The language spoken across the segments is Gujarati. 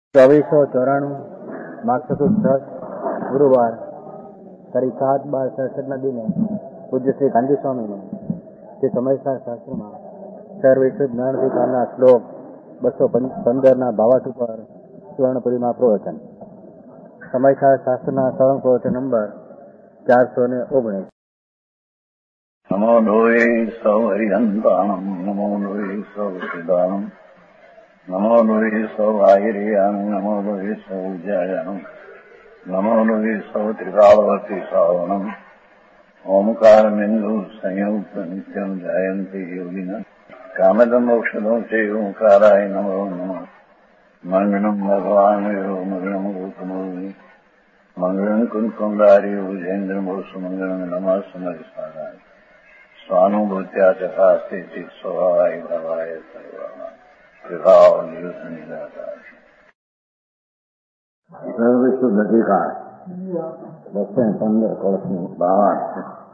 2494 माघ सुद 10 गुरुवार तारीख 7/12/67 दिने पूज्य श्री गांधी स्वामी ने જે સમયસાર શાસ્ત્રમાં સર્વવિશુદ્ધ જ્ઞાનાધિકારના શ્લોક 215 ભાવાર્થ ઉપર સુવર્ણપુરીમાં પ્રવચન. સમયસાર શાસ્ત્રના સળંગ પ્રવચન નંબર 419. નમો લોહે સૌ હરિહંતાણમ નમો લોહે સૌ સિદ્ધાણમ નમો લોહે સૌ આયર્યાણમ નમો લોહે સૌ જયાણમ નમો લોહે સૌ ત્રિકાળવતી શ્રાવણમ ઓમકારમેન્દુ સંયુક્ત નિત્યમ જયંતિ યોગિના કામદમ મોક્ષદો છે ઓંકારાય નમો નમઃ. મંગળમ ભગવાન મંગળમ ગૌતમોની મંગળમ કુંકુંડારી ભુજેન્દ્રમો સુમંગળમ નમઃ સમરિસારાય સ્વાનુભૂત્યા ચકાસ્તે ચિત સ્વભાવાય ભવાય સર્વમાં વિભાવ નિયુત નિરાકાર. સર્વવિશુદ્ધ અધિકાર 215 કળશનું ભાવાર્થ.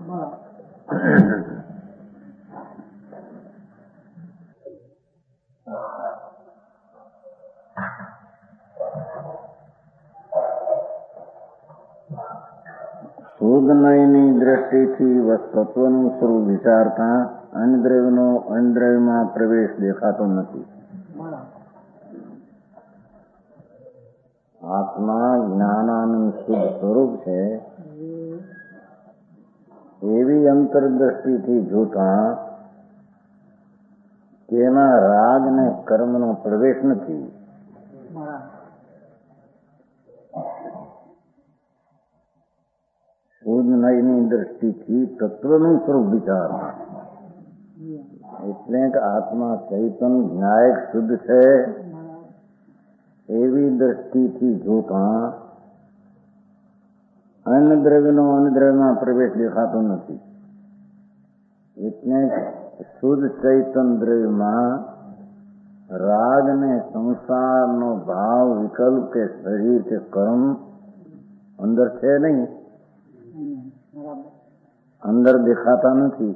શુદ્ધનયની દ્રષ્ટિથી તત્વનું સ્વરૂપ વિચારતા અન્યદ્રવ્યનો અન્યદ્રવ્યમાં પ્રવેશ દેખાતો નથી. આત્મા જ્ઞાનાનંદ શુદ્ધ સ્વરૂપ છે એવી અંતરદ્રષ્ટિથી જોતા તેમાં રાગ ને કર્મનો પ્રવેશ નથી. શુદ્ધ નયની દ્રષ્ટિથી તત્વનું સ્વરૂપ વિચારતા એટલે કે આત્મા ચૈતન જ્ઞાયક શુદ્ધ છે એવી દ્રષ્ટિથી જોતા અન્ય દ્રવ્યનો અન્ય દ્રવ્યમાં પ્રવેશ દેખાતો નથી. એટલે શુદ્ધ ચૈતન દ્રવ્યમાં રાગ ને સંસારનો ભાવ વિકલ્પ કે શરીર કે કર્મ અંદર છે નહીં, અંદર દેખાતા નથી.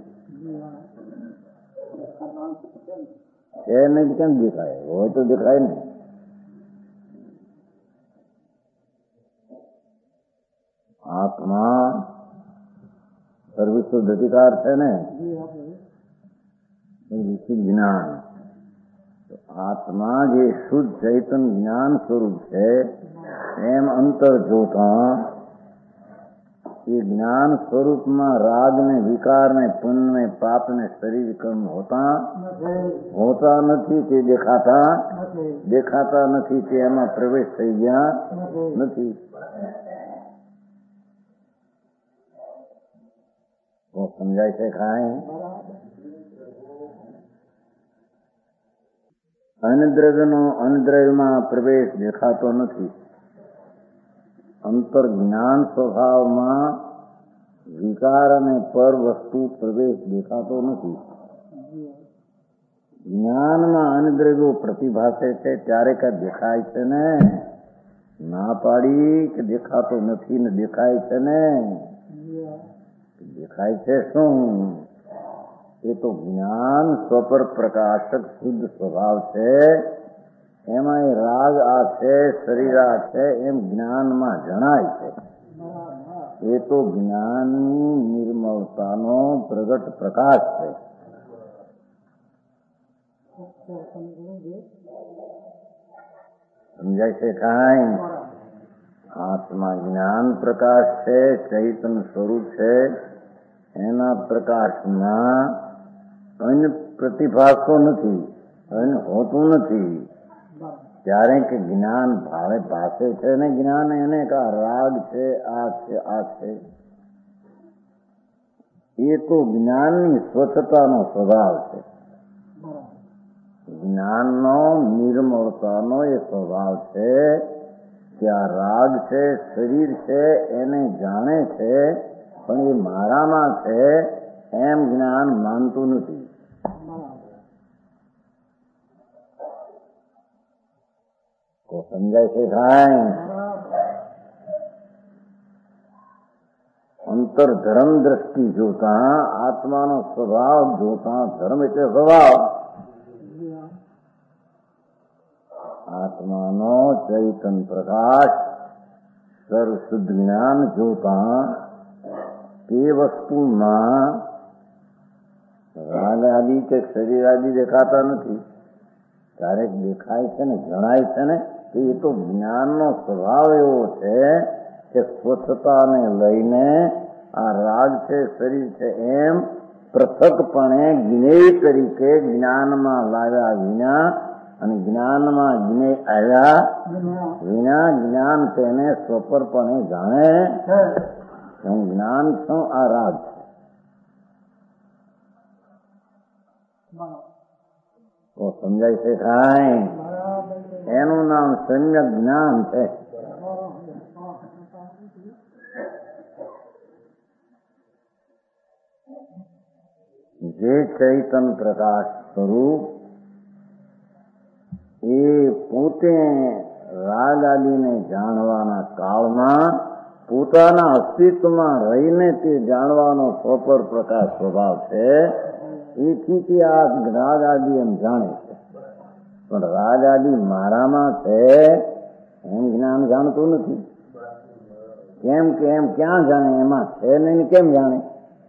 છે નહીં કેમ દેખાય? હોય તો દેખાય ને. આત્મા સર્વવિશુદ્ધ અધિકાર છે ને, વિશુદ્ધ જ્ઞાન. આત્મા જે શુદ્ધ ચૈતન જ્ઞાન સ્વરૂપ છે એમ અંતર જોતા એ જ્ઞાન સ્વરૂપમાં રાગ ને વિકાર ને પુણ્ય ને પાપ ને શરીર કર્મ હોતા નથી. તે દેખાતા નથી. તે એમાં પ્રવેશ થઈ ગયા નથી. તો સમજાય છે કાંઈ? અન્યદ્રવ્યનો અન્યદ્રવ્યમાં પ્રવેશ દેખાતો નથી. અંતર જ્ઞાન સ્વભાવમાં વિકાર અને પર વસ્તુ પ્રવેશ દેખાતો નથી. જ્ઞાનમાં અન્યદ્રવ્યો પ્રતિભાસે છે ત્યારે કે દેખાય છે ને. ના પાડી કે દેખાતો નથી ને દેખાય છે ને. દેખાય છે શું? એ તો જ્ઞાન સ્વપર પ્રકાશક શુદ્ધ સ્વભાવ છે. એમાં રાગ આ છે, શરીર આ છે એમ જ્ઞાનમાં જણાય છે. એ તો જ્ઞાનની નિર્મળતાનો પ્રગટ પ્રકાશ છે. સમજાય છે કાંઈ? આત્મા જ્ઞાન પ્રકાશ છે, ચૈતન સ્વરૂપ છે. એના પ્રકાશમાં અન્ય પ્રતિભાસતો નથી, અન્ય હોતું નથી. ત્યારે કે જ્ઞાન ભાવે ભાષે છે ને જ્ઞાન એને કા રાગ છે, આ છે, આ છે. એ તો જ્ઞાનની સ્વચ્છતાનો સ્વભાવ છે. જ્ઞાનનો નિર્મળતાનો એ સ્વભાવ છે કે આ રાગ છે, શરીર છે એને જાણે છે પણ એ મારામાં છે એમ જ્ઞાન માનતું નથી. તો સમજાય છે કાંઈ? અંતર ધર્મ દ્રષ્ટિ જોતા આત્માનો સ્વભાવ જોતા, ધર્મ એટલે સ્વભાવ, આત્માનો ચૈતન પ્રકાશ સર્વ શુદ્ધ જ્ઞાન જોતા તે વસ્તુમાં રાગ આદિ કે શરીર આદિ દેખાતા નથી. ક્યારેક દેખાય છે ને જણાય છે ને તો એ તો જ્ઞાનનો સ્વભાવ એવો છે કે સ્વચ્છતાને લઈને આ રાગ છે શરીર છે એમ પૃથકપણે જ્ઞેય તરીકે જ્ઞાનમાં લાવ્યા વિના અને જ્ઞાનમાં જ્ઞેય આવ્યા વિના જ્ઞાન તેને સ્વપરપણે જાણે હું જ્ઞાન છું આ રાગ છે. તો સમજાય છે કાંઈ? એનું નામ સમ્યક જ્ઞાન છે. જે ચૈતન પ્રકાશ સ્વરૂપ એ પોતે રાગ આદિને જાણવાના કાળમાં પોતાના અસ્તિત્વમાં રહીને તે જાણવાનો સ્વપર પ્રકાશ સ્વભાવ છે. એથી તે આ રાગ આદિ એમ જાણે છે. પણ રાગ આદિ મારામાં છે એમ જ્ઞાન જાણતું નથી. કેમ કે એમ ક્યાં જાણે? એમાં છે નહીં કેમ જાણે?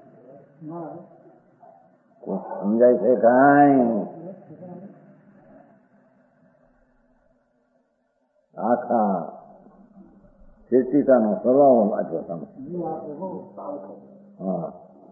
સમજાય છે કાંઈ? આખા ચેષ્ટિકાનો સ્વભાવ વાંચો તમે. હા,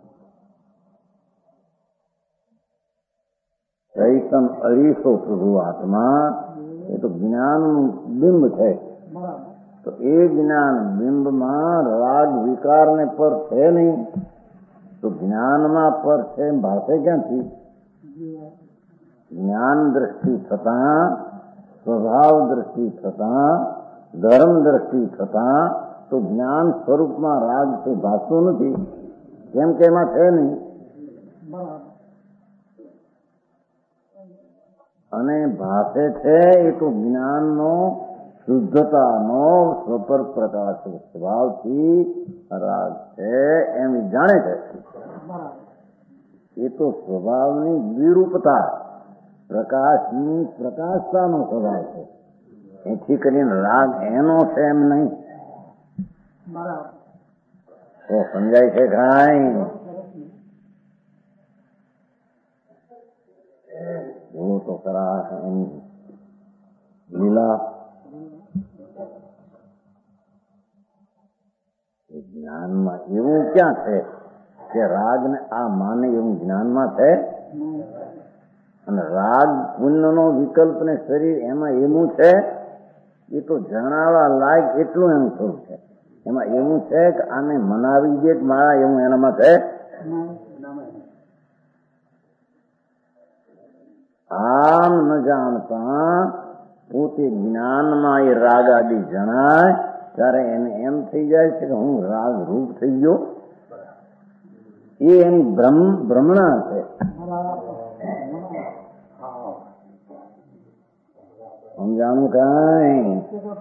ચૈતન અરીસો પ્રભુ આત્મા એ તો જ્ઞાનનું બિંબ છે. તો એ જ્ઞાન બિંબમાં રાગ વિકારને પર છે નહીં તો જ્ઞાનમાં પર છે ભાષે ક્યાંથી? જ્ઞાન દ્રષ્ટિ થતા, સ્વભાવ દ્રષ્ટિ થતા, ધર્મ દ્રષ્ટિ થતા તો જ્ઞાન સ્વરૂપમાં રાગ છે ભાષતું નથી. કેમ કે એમાં છે નહીં. અને ભાષે છે એ તો જ્ઞાનનો શુદ્ધતાનો સ્વપર પ્રકાશ સ્વભાવથી રાગ છે એમ જાણે છે. એ તો સ્વભાવની વિરૂપતા, પ્રકાશની પ્રકાશતાનો સ્વભાવ છે. એથી કરીને રાગ એનો છે એમ નહીં. તો સમજાય છે કાંઈ? જુઓ તો ખરા એની લીલા. જ્ઞાનમાં એવું ક્યાં છે કે રાગ ને આ માને એવું જ્ઞાનમાં છે? અને રાગ પુણ્યનો વિકલ્પ ને શરીર એમાં એવું છે એ તો જણાવવા લાયક એટલું એનું સ્વરૂપ છે. એમાં એવું છે કે આને મનાવી દે મારા એવું એનામાં છે? આમ ન જાણતા પોતે જ્ઞાનમાં એ રાગ આદિ જણાય ત્યારે એને એમ થઈ જાય છે કે હું રાગ રૂપ થઈ ગયો. એ એની ભ્રમણા છે. સમજાણું કાંઈ?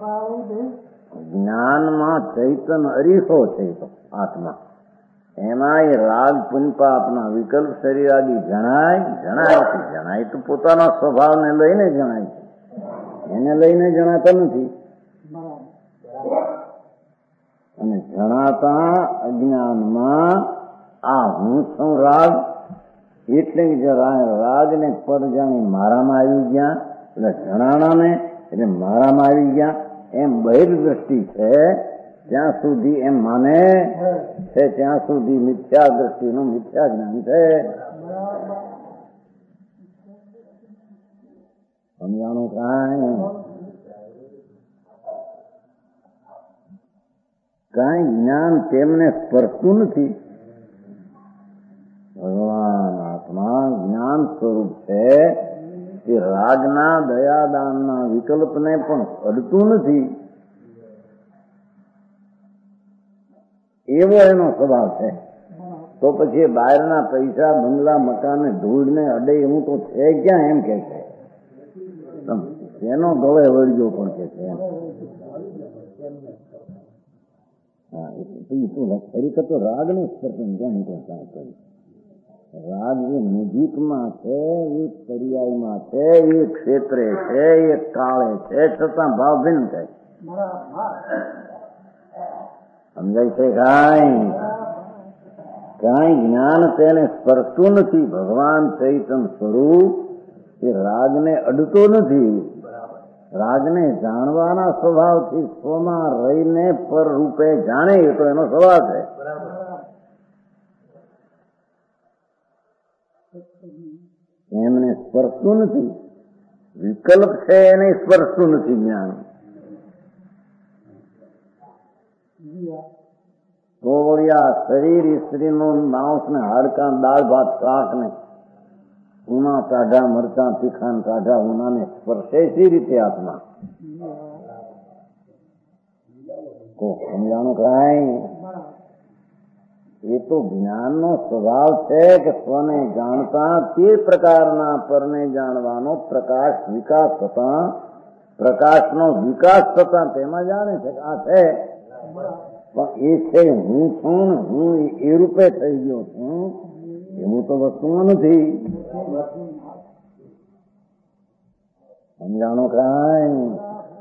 જ્ઞાનમાં ચૈતન અરીસો છે તો આત્મા. એમાં એ રાગ પુનપાપના વિકલ્પ શરીર આદિ જણાય તો પોતાના સ્વભાવને લઈને જણાય છે. એને લઈને જણાતા નથી. અને જણાતા અજ્ઞાનમાં આ હું છું રાગ એટલે રાગ ને પર જાણી મારામાં આવી ગયા એટલે જણાણાને એટલે મારામાં આવી ગયા એમ બહિર દ્રષ્ટિ છે. જ્યાં સુધી એમ માને છે ત્યાં સુધી મિથ્યા દ્રષ્ટિનું મિથ્યા જ્ઞાન છે. સમજાણું કાંઈ? કાંઈ જ્ઞાન તેમને સ્પર્શતું નથી. ભગવાન આત્મા જ્ઞાન સ્વરૂપ છે એ રાગના દયાદાનના વિકલ્પને પણ અડતું નથી. એવો એનો સ્વભાવ છે. તો પછી બહારના પૈસા બંગલા મકાને ધૂળને અડે એવું તો છે ક્યાં એમ કે છે. એનો ગળે વળગ્યો પણ કે છે. હા, ખરેખર તો રાગ ને સ્પર્શન ક્યાં નીકળતા કર્યું. રાગ એ નજીકમાં છે, એ પર્યાયમાં છે, એ ક્ષેત્રે છે, એ કાળે છે, છતાં ભાવ ભિન્ન છે. સમજાય છે? કાંઈ જ્ઞાન તેને સ્પર્શતું નથી. ભગવાન ચૈતન્ય સ્વરૂપ એ રાગને અડતો નથી. રાગને જાણવાના સ્વભાવથી સ્વમાં રહીને પર રૂપે જાણે એ તો એનો સ્વભાવ છે. એમને સ્પર્શતું નથી. વિકલ્પ છે એને સ્પર્શતું નથી જ્ઞાન. તો વળી આ શરીર સ્ત્રીનું માંસ ને હાડકા દાળ ભાત શાક ને ઉના કાઢા મરચા તીખાન કાઢા ઉનાને સ્પર્શે સી રીતે આત્મા? સમજાણું કાંઈ? એ તો જ્ઞાનનો સ્વભાવ છે કે સ્વને જાણતા તે પ્રકારના પરને જાણવાનો પ્રકાશ વિકાસ થતા, પ્રકાશનો વિકાસ થતા તેમાં જાણે છે કે આ છે. પણ એ છે હું છું, હું એ રૂપે થઈ ગયો છું, એવું તો વસ્તુમાં નથી. સમજાણો કાંઈ?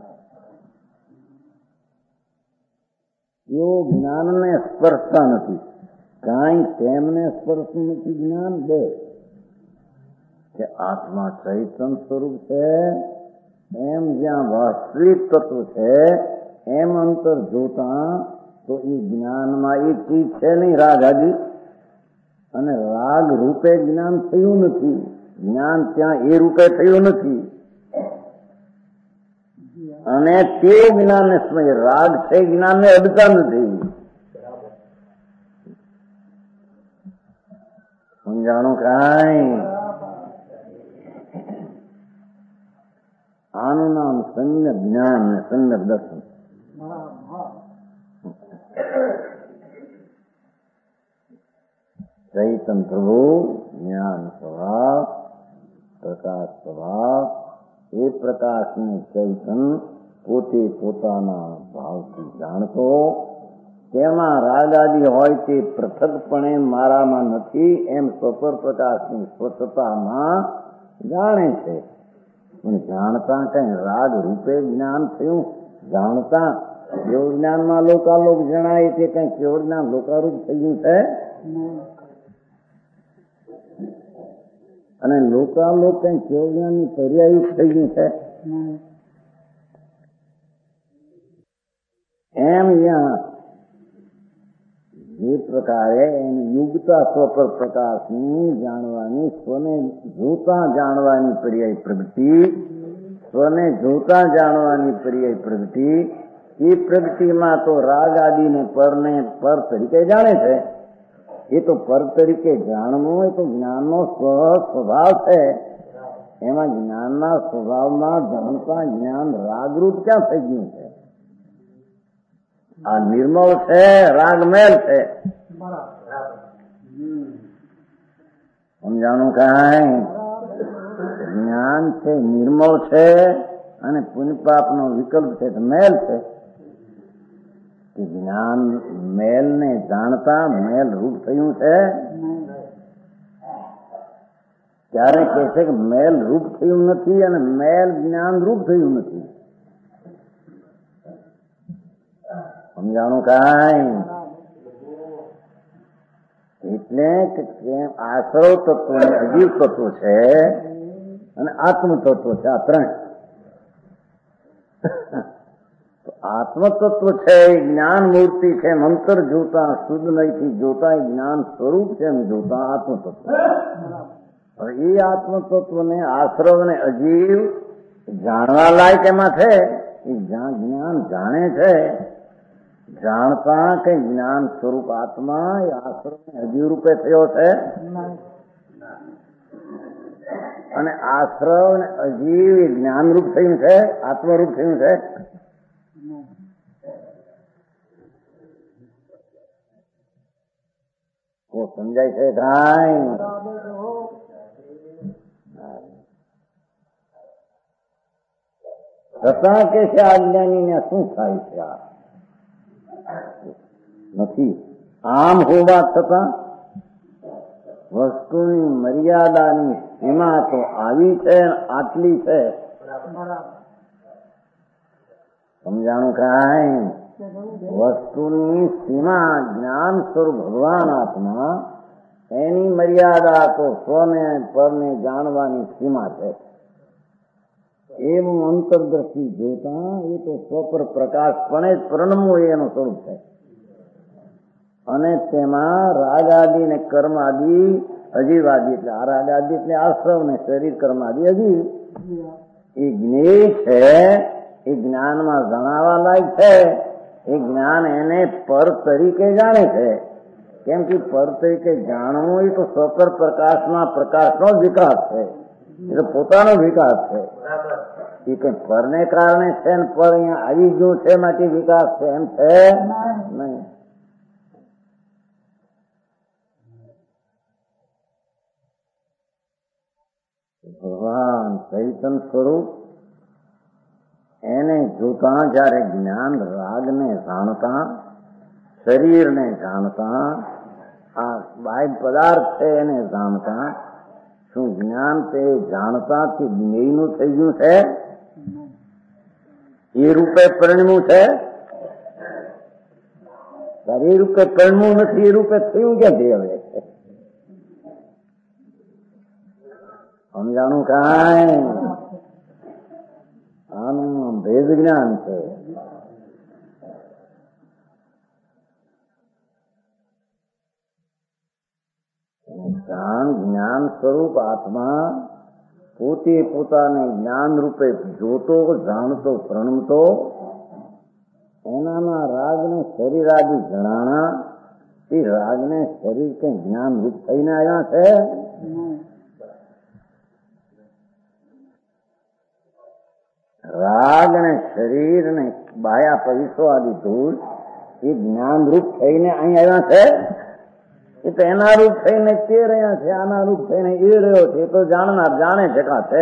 એવો જ્ઞાનને સ્પર્શતા નથી. કાંઈ તેમને સ્પર્શતું નથી જ્ઞાન. બે કે આત્મા ચૈતન્ય સ્વરૂપ છે એમ જ્યાં વાસ્તવિક તત્વ છે એમ અંતર જોતા તો એ જ્ઞાનમાં એ ચીજ છે નહીં રાગ આદિ, અને રાગ રૂપે જ્ઞાન થયું નથી. જ્ઞાન ત્યાં એ રૂપે થયું નથી. અને તે જ્ઞાનને સમય રાગ છે જ્ઞાનને અડતા નથી. સમજાણું કાંઈ? આનું નામ સમ્યક જ્ઞાન ને સમ્યક દર્શન. ચૈતન્ય પ્રભુ જ્ઞાન સ્વભાવ, પ્રકાશ સ્વભાવ, એ પ્રકાશને ચૈતન્ય પોતે પોતાના ભાવથી જાણતો, તેમાં રાગ આદિ હોય તે પૃથકપણે મારામાં નથી એમ સ્વપર પ્રકાશની સ્વચ્છતામાં જાણે છે. પણ જાણતા કઈ રાગ રૂપે જ્ઞાન થયું. જાણતા કેવળ જ્ઞાનમાં લોકાલોક જણાય તે કઈ કેવળ જ્ઞાન લોકારૂપ થયું છે? અને લોકાલોક કઈ કેવળ જ્ઞાનની પર્યાયુક્ત થઈ ગયું છે? એમ ત્યાં જે પ્રકારે એની યુગતા સ્વપર પ્રકાશની જાણવાની, સ્વને જોતા જાણવાની પર્યાય પ્રગતિ, સ્વને જોતા જાણવાની પર્યાય પ્રગતિ, એ પ્રગતિમાં તો રાગ આદિને પરને પર તરીકે જાણે છે. એ તો પર તરીકે જાણવું એ તો જ્ઞાનનો સ્વભાવ છે. એમાં જ્ઞાનના સ્વભાવમાં જાણતા જ્ઞાન રાગરૂપ ક્યાં થઈ ગયું છે? આ નિર્મળ છે, રાગમેલ છે. સમજાણું કાંઈ? જ્ઞાન છે નિર્મળ છે અને પુણ્યપાપનો વિકલ્પ છે મેલ છે. જ્ઞાન મેલને જાણતા મેલ રૂપ થયું છે. ત્યારે કહે છે કે મેલ રૂપ થયું નથી અને મેલ જ્ઞાન રૂપ થયું નથી. સમજાણું કાંઈ? એટલે કે આશ્રવ તત્વ અને અજીવ તત્વ છે અને આત્મ તત્વ છે. આ ત્રણ આત્મતત્વ છે એ જ્ઞાન મૂર્તિ છે. મંત્ર જોતા શુદ્ધ નહીથી જોતા એ જ્ઞાન સ્વરૂપ છે એમ જોતા આત્મતત્વ. એ આત્મતત્વને આશ્રવ ને અજીવ જાણવા લાયક એમાં છે. એ જ્ઞાન જાણે છે. જાણતા કે જ્ઞાન સ્વરૂપ આત્મા એ આશ્રવ ને અજીવ રૂપે થયો છે. અને આશ્રવ ને અજીવ એ જ્ઞાન રૂપ થયું છે, આત્મરૂપ થયું છે. સમજાય છે કાંઈ? છતાં કે છે આ જ્ઞાનીને શું થાય છે? આ નથી આમ હોવા છતાં વસ્તુની મર્યાદાની સીમા તો આવી છે, આટલી છે. સમજાણું કાંઈ? વસ્તુની સીમા જ્ઞાન સ્વરૂપ ભગવાન આત્મા, એની મર્યાદા તો સ્વને પરને જાણવાની સીમા છે. એવું અંતરદ્રષ્ટિ જોતા એ તો સ્વ પર પ્રકાશપણે જ પરણવું એનું સ્વરૂપ છે. અને તેમાં રાગ આદિ ને કર્મ આદિ અજીવાદી, એટલે આ રાગ આદિ એટલે આશ્રવ ને શરીર કર્મ આદિ અજીવ, એ જ્ઞેય છે, એ જ્ઞાનમાં જણાવવા લાયક છે. એ જ્ઞાન એને પર તરીકે જાણે છે. કેમ કે પર તરીકે જાણવું એ તો સ્વપર પ્રકાશમાં પ્રકાશનો જ વિકાસ છે, એ તો પોતાનો વિકાસ છે. એ કઈ પરને કારણે છે ને પર અહીંયા આવી ગયું છે માટે વિકાસ છે એમ છે નહીં. ભગવાન ચૈતન સ્વરૂપ એને જોતા જયારે જ્ઞાન રાગને જાણતા, શરીરને જાણતા, આ બાહ્ય પદાર્થ છે એને જાણતા, શું જ્ઞાન તે જાણતા કે જ્ઞેયનું થઈ ગયું છે? એ રૂપે પરિણમ્યું છે? એ રૂપે પરિણમ્યું નથી, એ રૂપે થયું ક્યાંથી હવે? સમજાણું કાંઈ? આનું ભેદ જ્ઞાન છે. જ્ઞાન સ્વરૂપ આત્મા પોતે પોતાને જ્ઞાન રૂપે જોતો, જાણતો, પ્રણમતો, એનામાં રાગને શરીર આદિ જણાણા, એ રાગને શરીર કઈ જ્ઞાન રૂપ થઈને આવ્યા છે? રાગ ને શરીર ને બાયા પવિત્રો આદિ ધૂળ એ જ્ઞાન રૂપ થઈને અહીં આવ્યા છે? એ તો એના રૂપ થઈને તે રહ્યા છે, આના રૂપ થઈને એ રહ્યો છે. એ તો જાણનાર જાણે છે કા છે.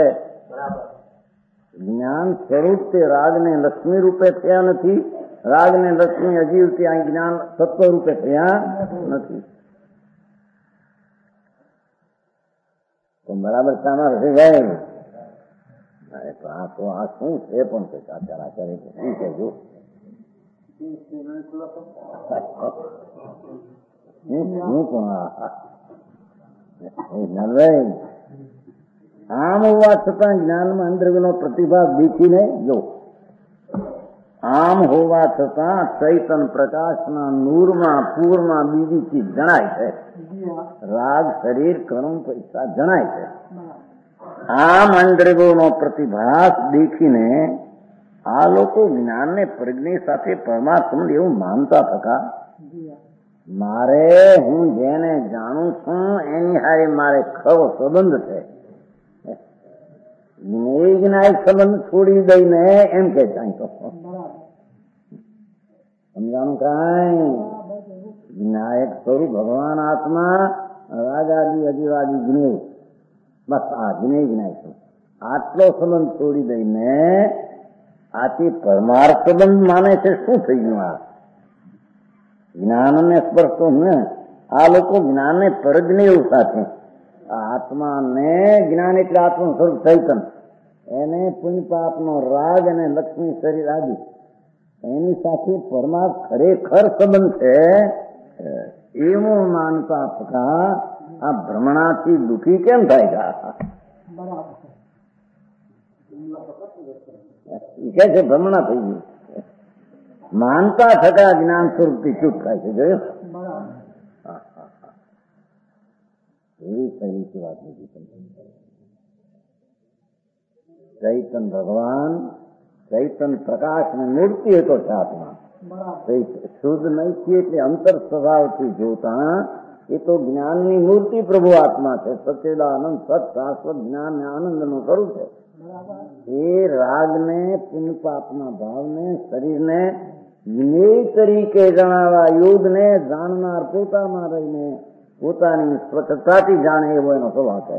જ્ઞાન સ્વરૂપ તે રાગને લક્ષ્મી રૂપે થયા નથી, રાગને લક્ષ્મી અજીવ ત્યાં જ્ઞાન સત્વ રૂપે થયા નથી. તો બરાબર તમારે છે ભાઈ. આ તો આ શું છે પણ છે આચાર્ય શું કહેજો? આમ હોવા છતાં જ્ઞાનમાં અંદરનો પ્રતિભાવ દેખીને જો, આમ હોવા છતાં ચૈતન પ્રકાશના નૂરમાં પૂરમાં બીજી ચીજ જણાય છે. રાગ શરીર કર્મ પૈસા જણાય છે. આમ અંદરનો પ્રતિભાસ દેખીને આ લોકો જ્ઞાનને પ્રજ્ઞા સાથે પરમાત્મા એવું માનતા થતા, મારે હું જેને જાણું છું એની હારે મારે ખરો સંબંધ છે. જ્ઞાય સંબંધ છોડી દઈને એમ કે જાય તો સમજાણું કાંઈ? જ્ઞાયક સ્વરૂપ ભગવાન આત્મા, રાગાદી અજીવાદી જ્ઞેય, બસ આ જ્ઞેય જ્ઞાય છે. આટલો સંબંધ છોડી દઈને આથી પરમાર્થ સંબંધ માને છે. શું થઈ ગયું? આ જ્ઞાનને સ્પર્શતો ને આ લોકો જ્ઞાનને પરજને એવું સાથે, આત્માને જ્ઞાન એટલે આત્મ સ્વરૂપ ચૈતન, એને પુણ્ય પાપનો રાગ અને લક્ષ્મી શરીર આદિ એની સાથે પરમાર્થ ખરેખર સંબંધ છે એવું માનતા થતા આ ભ્રમણાથી દુઃખી કેમ થાય છે? કે છે ભ્રમણા થઈ ગયું. માનતા થતા જ્ઞાન સ્વરૂપથી ચૂપ થાય છે. જોયું? એવી સહી વાત નથી. ચૈતન ભગવાન, ચૈતન પ્રકાશ ને મૂર્તિ હતો છે આત્મા. શુદ્ધ નૈથી એટલે અંતર સ્વભાવથી જોતા એ તો જ્ઞાનની મૂર્તિ પ્રભુ આત્મા છે. સચેદાનંદ સત શાશ્વત જ્ઞાન ને આનંદ નું સ્વરૂપ છે. એ રાગને પુણ્ય પાપના ભાવને શરીરને જ્ઞેય તરીકે જણાવવા, યોગને જાણનાર પોતામાં રહીને પોતાની સ્વચ્છતાથી જાણે એવો એનો સ્વભાવ છે.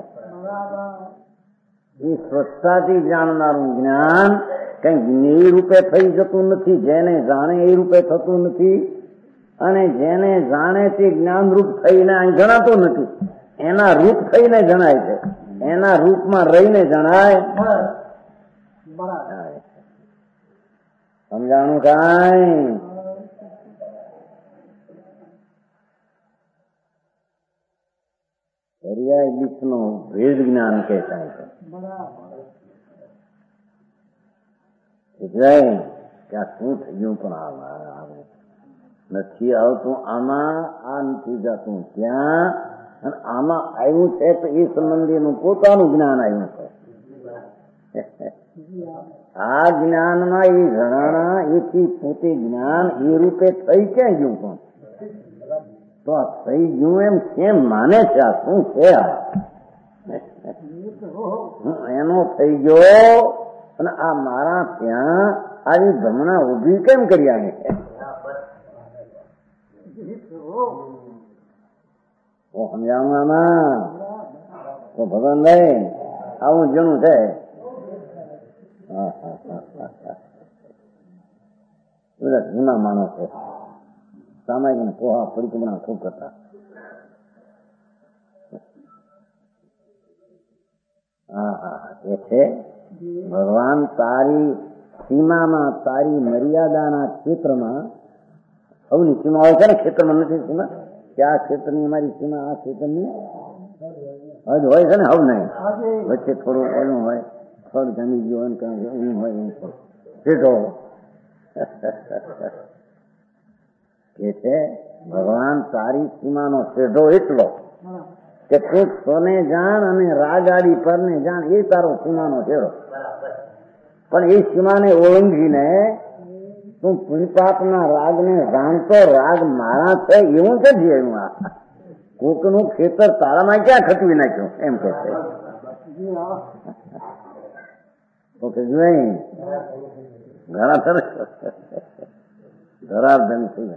એ સ્વચ્છતાથી જાણનારું જ્ઞાન કઈ જ્ઞેય રૂપે થઈ જતું નથી. જેને જાણે એ રૂપે થતું નથી, અને જેને જાણે તે જ્ઞાન રૂપ થઈને અહીં જણાતું નથી. એના રૂપ થઈને જણાય છે, એના રૂપમાં રહીને જણાય. સમજાણું કાંઈ? પર્યાય વિષનું ભેદ જ્ઞાન કહેવાય છે. એટલે કે આ શું થયું પણ આવે નથી આવતું આમાં, આ નથી જતું ત્યાં, અને આમાં આવ્યું છે તો એ સંબંધીનું પોતાનું જ્ઞાન આવ્યું છે. આ જ્ઞાનમાં એ જણાણા એથી પોતે જ્ઞાન એ રૂપે થઈ ક્યાં ગયું? પણ તો આ થઈ ગયું એમ કેમ માને છે? આ શું છે? એનો થઈ ગયો અને આ મારા ત્યાં આવી ભ્રમણા ઉભી કેમ કરી આવે છે? સમજાવવામાં તો ભગવાન ભાઈ આવું જણું છે. બધા જૂના માણસ છે, સામાયિક પોહા પરિક્રમણા ખૂબ કરતા. એ છે ભગવાન તારી સીમામાં, તારી મર્યાદાના ક્ષેત્રમાં, સૌની સીમા હોય છે ને, ક્ષેત્રમાં નથી સીમા કે આ ક્ષેત્રની અમારી સીમા, આ ક્ષેત્રની હદ હોય છે ને, હવ નહીં. વચ્ચે થોડું ઓલું હોય, થોડું જમી ગયું હોય, કાંઈ એવું હોય, એવું સીધો કે છે ભગવાન તારી સીમાનો શેઢો એટલો કે તું સોને જાણ અને રાગાડી પરને જાણ, એ તારો સીમાનો શેઢો. પણ એ સીમાને ઓળંગીને તું પુણ્યપાપના રાગને જાણતો, રાગ મારા છે એવું છે. જીવનું આ કોકનું ખેતર તારામાં ક્યાં ખટવી નાખ્યું એમ કે છે. ઓકે જોઈ ઘણા સરસ ધરાવધન થઈ.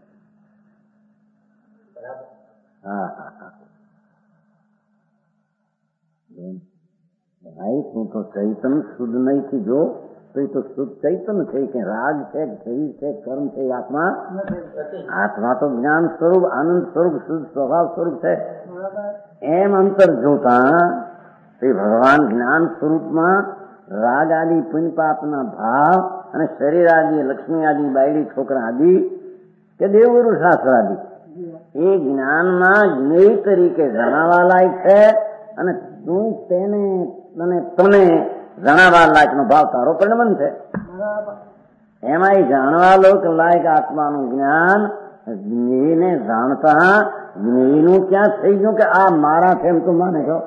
ભાઈ તું તો ચૈતન શુદ્ધ નહીં થી જો તો એ તો શુદ્ધ ચૈતન છે કે રાગ છે, શરીર છે, કર્મ છે, આત્મા? આત્મા તો જ્ઞાન સ્વરૂપ, આનંદ સ્વરૂપ, શુદ્ધ સ્વભાવ સ્વરૂપ છે. એમ અંતર જોતા તે ભગવાન જ્ઞાન સ્વરૂપમાં રાગ આદિ પુણ્ય પાપના ભાવ અને શરીર આદિ, લક્ષ્મી આદિ, બાયડી છોકરા આદિ કે દેવગુરુ શાસ્ત્ર આદિ એ જ્ઞાનમાં જ્ઞેય તરીકે જણાવવા લાયક છે. અને તું તેને અને તને જણાવવા લાયક નો ભાવ તારો પરિણમન છે. એમાં એ જાણવા લોક લાયક આત્માનું જ્ઞાન જ્ઞેયને જાણતા જ્ઞેયનું ક્યાં થઈ ગયું કે આ મારા છે એમ તું માને છો?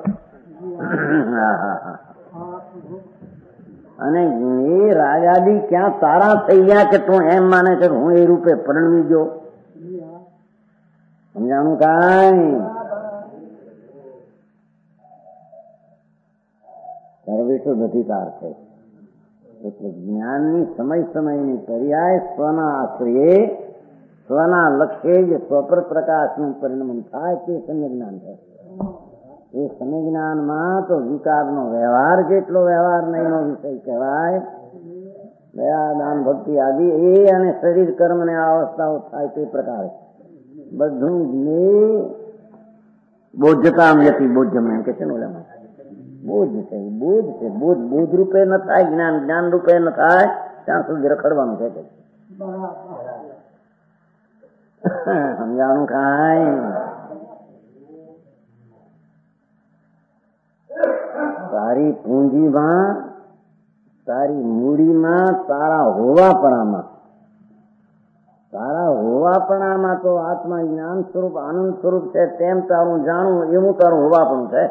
અને જ્ઞેય રાગાદી ક્યાં તારા થઈ ગયા કે તું એમ માને છે હું એ રૂપે પરિણમી ગયો? સમજાણું કાંઈ? સર્વશુદ્ધ અધિકાર છે. એટલે જ્ઞાનની સમય સમયની પર્યાય સ્વના આશ્રયે, સ્વના લક્ષ્ય જે સ્વપર પ્રકાશનું પરિણમન થાય તે સમ્યક જ્ઞાન છે. એ સમ્યક જ્ઞાનમાં તો વિકારનો વ્યવહાર જેટલો વ્યવહાર નહીંનો વિષય કહેવાય. દયા, દાન, ભક્તિ આદિ એ અને શરીર કર્મ ને અવસ્થાઓ થાય તે પ્રકારે બધું જ્ઞેય બોધ્યતામ યતિ બોધ્યમ એમ કે છે ને ઓલામાં બોધ છે. બોધ છે, બોધ બોધ રૂપે ન થાય, જ્ઞાન જ્ઞાન રૂપે ન થાય ત્યાં સુધી રખડવાનું છે. સમજાણું કાંઈ? તારી પૂંજીમાં, તારી મૂડીમાં, તારા હોવાપણામાં તો આત્મા જ્ઞાન સ્વરૂપ, આનંદ સ્વરૂપ છે તેમ તારું જાણવું, એવું તારું હોવાપણું છે.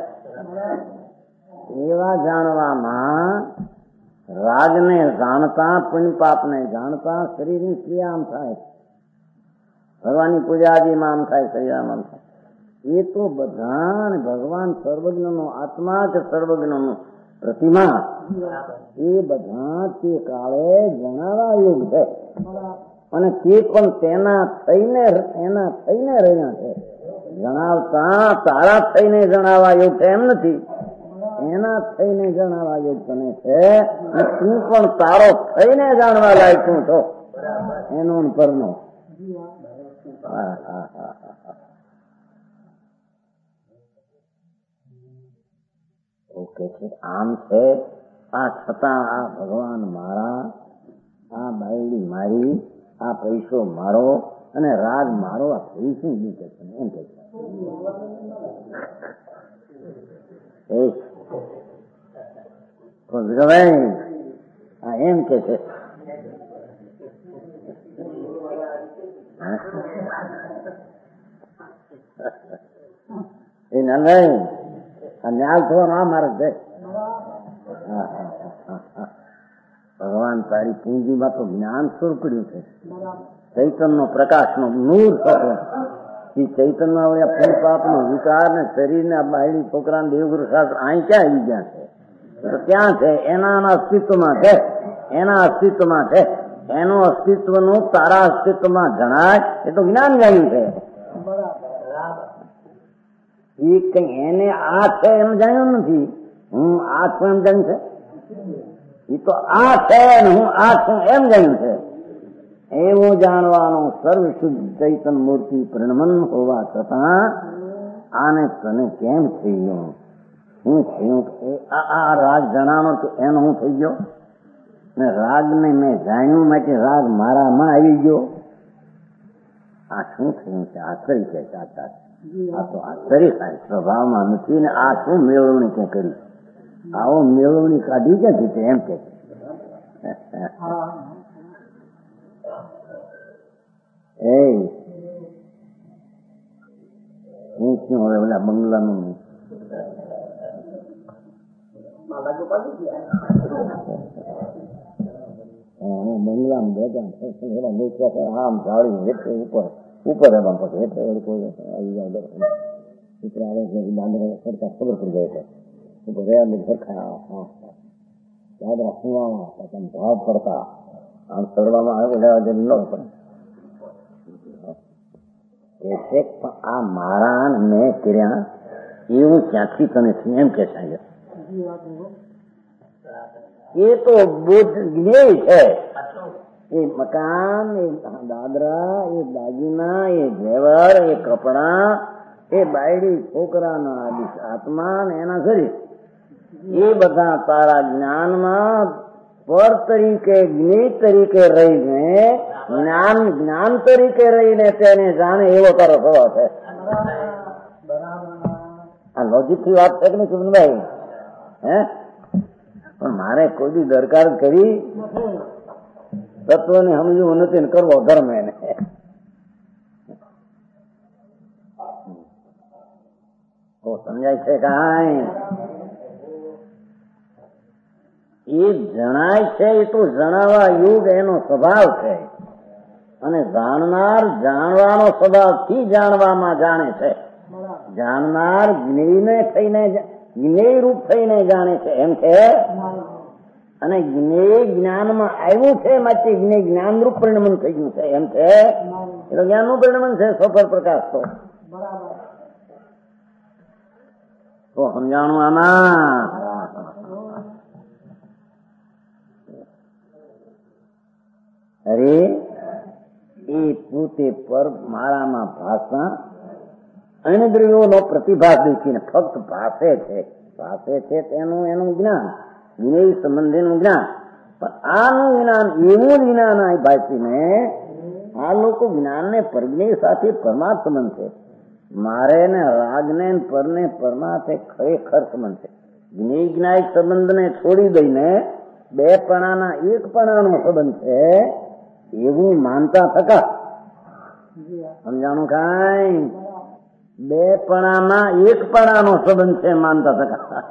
એવા જાણવામાં રાગને જાણતા, પુણ્ય પાપને જાણતા શરીરની ક્રિયા આમ થાય, ભગવાનની પૂજા આદિમાં આમ થાય, શરીરમાં આમ થાય. એ તો બધા ભગવાન સર્વજ્ઞનો આત્મા કે સર્વજ્ઞનું પ્રતિમા એ બધા તે કાળે જણાવવા યોગ છે. અને તે પણ તેના થઈને રહ્યા છે. જણાવતા તારા થઈને જણાવવા યોગ છે એમ નથી, એના થઈને જણાવવા યોગ તને છે. તું પણ તારો થઈને જાણવા લાયક તું છો એનો પરનો. ઓકે છે આમ છે, આ છતાં આ ભગવાન મારા, આ બાયડી મારી, આ પૈસો મારો અને રાગ મારો, આ થઈ શું નહીં કે છે એમ કે છે. આ એમ કે છે એ નાનભાઈ આ ન્યાલ થવાનો આ મારે છે. ભગવાન તારી પૂંજીમાં તો જ્ઞાન સુરકડ્યું છે, ચૈતન્ય પ્રકાશ નો નૂર થતો. એ ચૈતન્ય પૂર પાપ નો વિકાર ને શરીર ને બાયડી છોકરા દેવગુરુ શાસ્ત્ર અહીં ક્યાં આવી ગયા છે? તો ક્યાં છે? એના અસ્તિત્વમાં છે, એના અસ્તિત્વમાં છે. એનું અસ્તિત્વ નું તારા અસ્તિત્વમાં જણાય એ તો જ્ઞાન જાણ્યું છે. એ કઈ એને આ છે એમ જાણ્યું નથી, હું આ છું એમ જાણ્યું છે. એ તો આ છે હું આ છું એમ જાણ્યું છે. એવું જાણવાનું સર્વશુદ્ધ ચૈતન મૂર્તિ પ્રણમન હોવા છતાં આને તને કેમ થઈ ગયું? શું થયું? આ રાગ જણાવો તો એનો હું થઈ ગયો ને રાગને મેં જાણ્યું માટે રાગ મારામાં આવી ગયો. આ શું થયું છે? આશ્ચર્ય છે. આ તો આશ્ચર્ય થાય, સ્વભાવમાં નથી ને આ શું મેળવણી ક્યાં કરી? આવો મેળવણી કાઢી ક્યાંથી છે એમ કે હું શું હવે ઓલા બંગલાનું બંગલામાં બેઠા આમ જાળી હેઠે ઉપર એમાં પછી હેઠે આવી જાય ઉપર આવે દાદરા સરકાર ખબર પડી જાય છે ઉપર ગયા બધું સરખા દાદરા સુવામાં ભાવ પડતા આમ ચડવામાં આવે ન પડે. આ મારા મેં કર્યા એવું ક્યાંથી તને એમ કે સાહેબ? એ તો બુદ્ધ જ્ઞેય છે. એ મકાન, એ દાદરા, એ દાગીના, એ ઝેવર, એ કપડા, એ બાયડી છોકરાના આત્મા ને એના શરીર, એ બધા તારા જ્ઞાનમાં પર તરીકે જ્ઞેય તરીકે રહીને જ્ઞાન તરીકે રહીને તેને જાણે એવો તારો સ્વભાવ છે. આ લોજિક થી વાત છે કે નહીં સુમનભાઈ? હે પણ મારે કોઈ બી દરકાર કરી તત્વને સમજવું નથી ને કરવો ધર્મ એને. સમજાય છે કાંઈ? એ જણાય છે, એ તો જણાવવા યુગ એનો સ્વભાવ છે અને જાણનાર જાણવાનો સ્વભાવ થી જાણવામાં જાણે છે. જાણનાર જ્ઞેયને થઈને જ્ઞેય રૂપ થઈને જાણે છે એમ છે. અને જ્ઞેય જ્ઞાનમાં આવ્યું છે માટે જ્ઞેય જ્ઞાન રૂપ પરિણમન થઈ ગયું છે એમ છે. એ તો જ્ઞાનનું પરિણમન છે સફળ પ્રકાશ. તો સમજાણું આમાં? અરે એ પોતે પર મારામાં ભાષા અણદ્રવ્યોનો પ્રતિભાસ દેખીને ફક્ત ભાષે છે તેનું એનું જ્ઞાન, જ્ઞેય સંબંધીનું જ્ઞાન. પણ આનું જ્ઞાન એવું જ્ઞાન આ ભાષીને આ લોકો જ્ઞાનને પરજ્ઞેય સાથે પરમાર્થ સંબંધ છે. મારે ને રાગને પરને પરમાર્થે ખરેખર સંબંધ છે. જ્ઞેય જ્ઞાય સંબંધને છોડી દઈને બે પણાના એક પણાનો સંબંધ છે એવું માનતા થતા. સમજાણું કાંઈ? બે પણાના એક પણાનો સંબંધ છે માનતા થતા.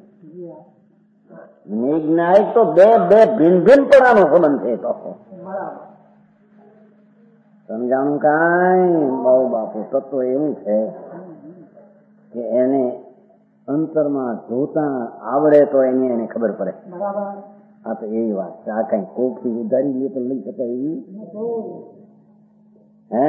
જ્ઞાય તો બે ભિન્ન ભિન્ન પણાનો સંબંધ છે. તો સમજાણું કાંઈ? બહુ બાપુ તત્વ એવું છે કે એને અંતરમાં જોતા આવડે તો એને ખબર પડે. આ તો એવી વાત છે. આ કઈ કોક થી ઉધારી લે તો લઈ શકાય એવી હે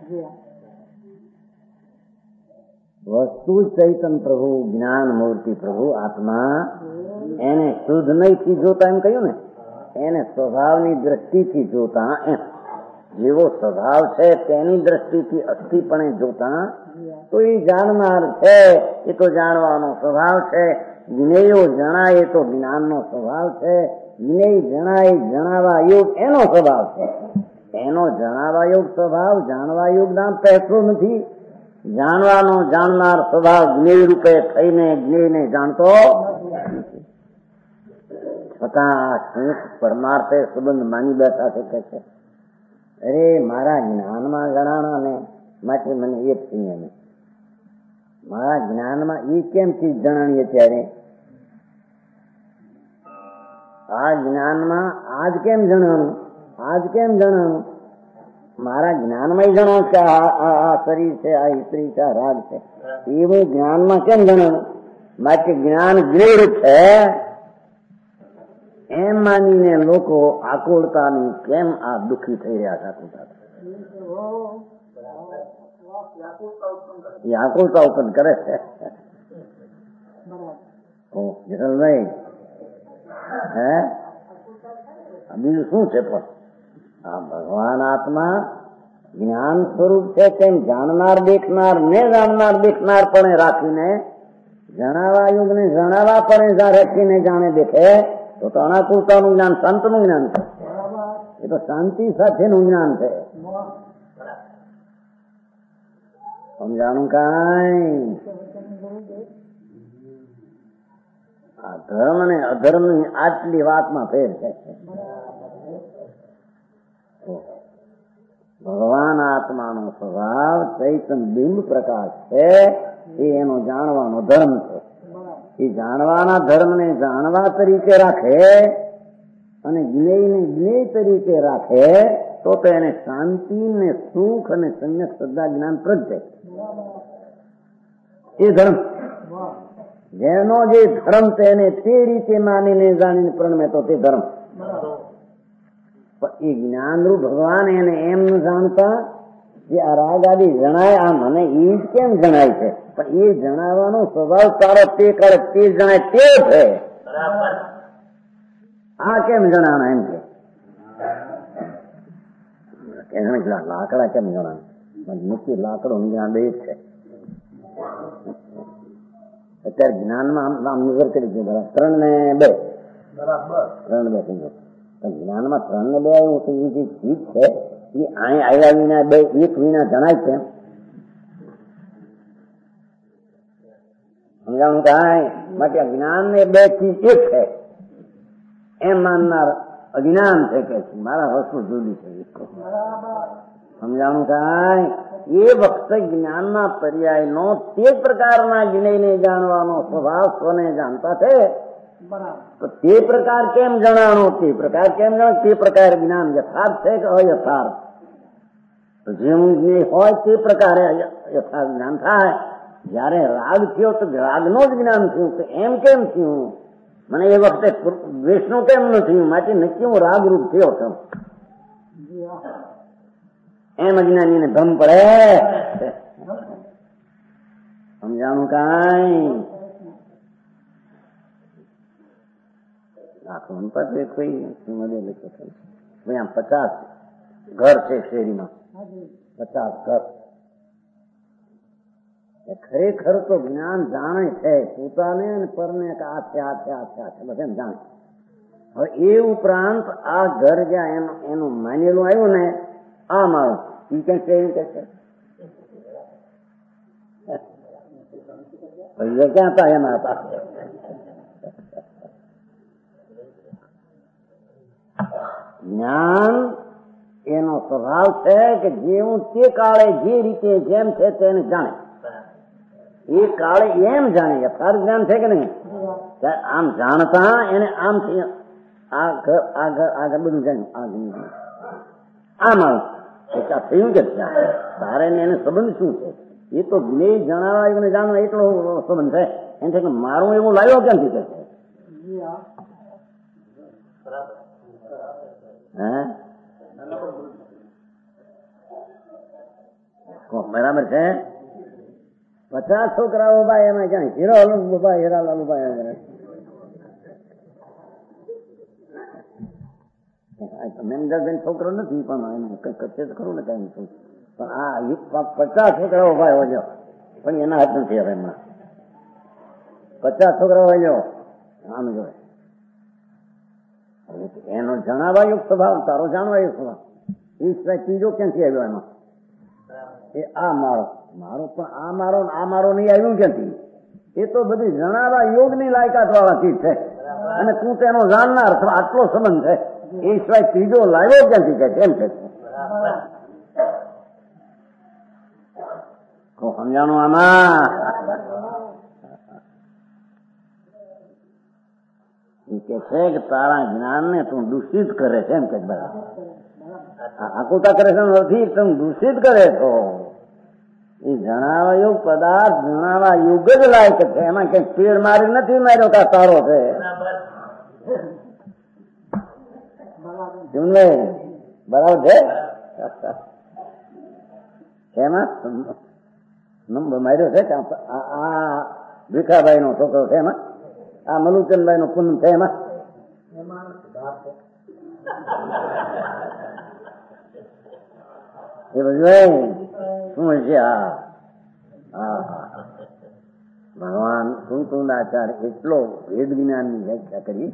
વસ્તુ ચૈતન પ્રભુ, જ્ઞાન મૂર્તિ પ્રભુ આત્મા, એને શુદ્ધ નહીં જોતા એમ કહ્યું ને, એને સ્વભાવની દ્રષ્ટિથી જોતા એમ. જેવો સ્વભાવ છે તેની દ્રષ્ટિથી અસ્થિપણે જોતા તો એ જાણનાર છે. એ તો જાણવાનો સ્વભાવ છે. જ્ઞેયો જણાય તો જ્ઞાનનો સ્વભાવ છે. જ્ઞેય જણાય જણાવા યોગ એનો સ્વભાવ છે. એનો જણાવા યોગ સ્વભાવ જાણવા યોગના પહેતો નથી. જાણવાનો જાણનાર સ્વભાવ જ્ઞેય રૂપે થઈને જ્ઞેયને જાણતો છતાં સંયુક્ત પરમાર્થે સંબંધ માની બેઠા છે કે છે અરે મારા જ્ઞાનમાં જણાણા ને માટે મને એક સિંહ મારા જ્ઞાનમાં એ કેમ ચીજ જણાણીએ ત્યારે આ જ્ઞાનમાં આજ કેમ જણાણું મારા જ્ઞાનમાં જણાવ કે આ શરીર છે, આ સ્ત્રી છે, આ રાગ છે, એવું જ્ઞાનમાં કેમ જણાણું? માટે જ્ઞાન જ્ઞેય છે એમ માનીને લોકો આકુળતાની કેમ આ દુઃખી થઈ રહ્યા છે? આકુળતા ઉત્પન્ન કરે છે. જસલભાઈ બીજું શું છે? પણ આ ભગવાન આત્મા જ્ઞાન સ્વરૂપ છે તેમ જાણનાર દેખનાર પણ રાખીને જણાવા યુગ ને જણાવા પણ રાખીને જાણે દેખે તો અનાકુળતાનું જ્ઞાન સંતનું જ્ઞાન છે. એ તો શાંતિ સાથેનું જ્ઞાન છે. સમજાણું કાંઈ? આ ધર્મ ને અધર્મ ની આટલી વાતમાં ફેર છે. ભગવાન આત્માનો સ્વભાવ ચૈતન બિંબ પ્રકાશ છે. એ એનો જાણવાનો ધર્મ છે. એ જાણવાના ધર્મને જાણવા તરીકે રાખે અને જ્ઞેયને જ્ઞેય તરીકે રાખે તો એને શાંતિ ને સુખ અને સમ્યક શ્રદ્ધા જ્ઞાન પ્રગટે. એ ધર્મ જેનો જે ધર્મ તેને તે રીતે માનીને જાણીને પ્રણમે તો તે ધર્મ. એ જ્ઞાનરૂપ ભગવાન એને એમ જાણતા જે આ રાગ આદિ જણાય આ મને એ જ કેમ જણાય છે? પણ એ જણાવવાનો સ્વભાવ તારો તે કાળે તે જણાય તે છે. આ કેમ જણાણા એમ કે લાકડા કેમ જણાવે? મુખ્ય લાકડો જ્ઞાન બે જ છે. અત્યારે જ્ઞાનમાં આમ નિર્ભર કરી છે. 3 ને 2 સમજો. જ્ઞાનમાં 3 ને 2 આવ્યું તો એ જે ચીજ છે એ અહીં આવ્યા વિના 2 એક વિના જણાય છે. સમજાણું કાંઈ? માટે જ્ઞાન ને 2 ચીજ એક છે એમ માનનાર અજ્ઞાન છે કે મારા વસ્તુ જુદી છે. સમજાણું કાંઈ? એ વખતે જ્ઞાનના પર્યાયનો તે પ્રકારના જ્ઞેયને જાણવાનો સ્વભાવ સ્વને જાણતા છે. તો તે પ્રકાર કેમ જણાણો? તે પ્રકાર કેમ જણાવો? તે પ્રકાર જ્ઞાન યથાર્થ છે કે અયથાર્થ? તો જેમ જ્ઞેય હોય તે પ્રકારે યથાર્થ જ્ઞાન થાય. જયારે રાગ થયો તો રાગનો જ જ્ઞાન થયું. તો એમ કેમ થયું? મને એ વખતે દ્વેષનું કેમ ન થયું? માટે નક્કી હું રાગરૂપ થયો છું એમ અજ્ઞાનીને ભ્રમ પડે. સમજાણું કાંઈ? આખું કોઈ 50 ઘર છે શેરીમાં, 50 ઘર. ખરેખર તો જ્ઞાન જાણે છે પોતાને અને પરને કે આ છે બસ એમ જાણે. હવે એ ઉપરાંત આ ઘર જ્યાં એનું માનેલું આવ્યું ને આ મારું એ કઈ છે એમ કે છે ક્યાં હતા એના હતા. જ્ઞાન એનો સ્વભાવ છે કે જેવું તે કાળે જે રીતે જેમ છે તેને જાણે. એ કાળે એમ જાણે. યથાર્થ જ્ઞાન છે કે નહીં? આમ જાણતા એને આમ આ ઘર બધું જાણ્યું. આમ થયું કે તારે એને સંબંધ શું છે? એ તો જ્ઞેય જણાવાયું જાણવા એટલો સંબંધ છે. એમ છે કે મારું એવું લાવ્યો ક્યાંથી કે બરાબર છે. 50 છોકરાઓ ઉભા એમાં ક્યાં હીરાલાલ ઉભા હીરાલાલ ઉભા મેમદારબેન છોકરો નથી પણ કઈ કરશે તો ખરું ને કઈ. પણ આ 50 છોકરાઓ ઉભા એવો જો પણ એના હાથ નથી હવે એમના. 50 છોકરા હોય આમ જોડે એનો જણાવાયુક્ત સ્વભાવ, તારો જાણવાયુક્ત સ્વભાવ, એ સિવાય ત્રીજો ક્યાંથી આવ્યો એમાં? એ આ મારો પણ આ મારો નહીં આવ્યું ક્યાંથી? એ તો બધી જણાવા યોગની લાયકાત વાળા ચીજ છે, અને તું તેનો જાણનાર આટલો સંબંધ છે. એ સિવાય ત્રીજો લાવ્યો ક્યાંથી કે કેમ છે? સમજાણું આમાં? એ કે છે કે તારા જ્ઞાન ને તું દૂષિત કરે છે એમ કે બરાબર આકુતા કરે છે નથી, તું દૂષિત કરે છો. એ જણાવા યોગ પદાર્થ જણાવા યોગ જ લાયક છે, એમાં કઈ પેડ મારી નથી માર્યો કે તારો છે. બરાબર છે. એમાં નંબર માર્યો છે કે આ ભીખાભાઈ નો છોકરો છે, એમાં આ મલુચંદભાઈ નો પૂનમ છે, એમાં એ બધું શું છે? ભગવાન કુંકુંદાચાર્ય એટલો વેદ જ્ઞાન ની વ્યાખ્યા કરી.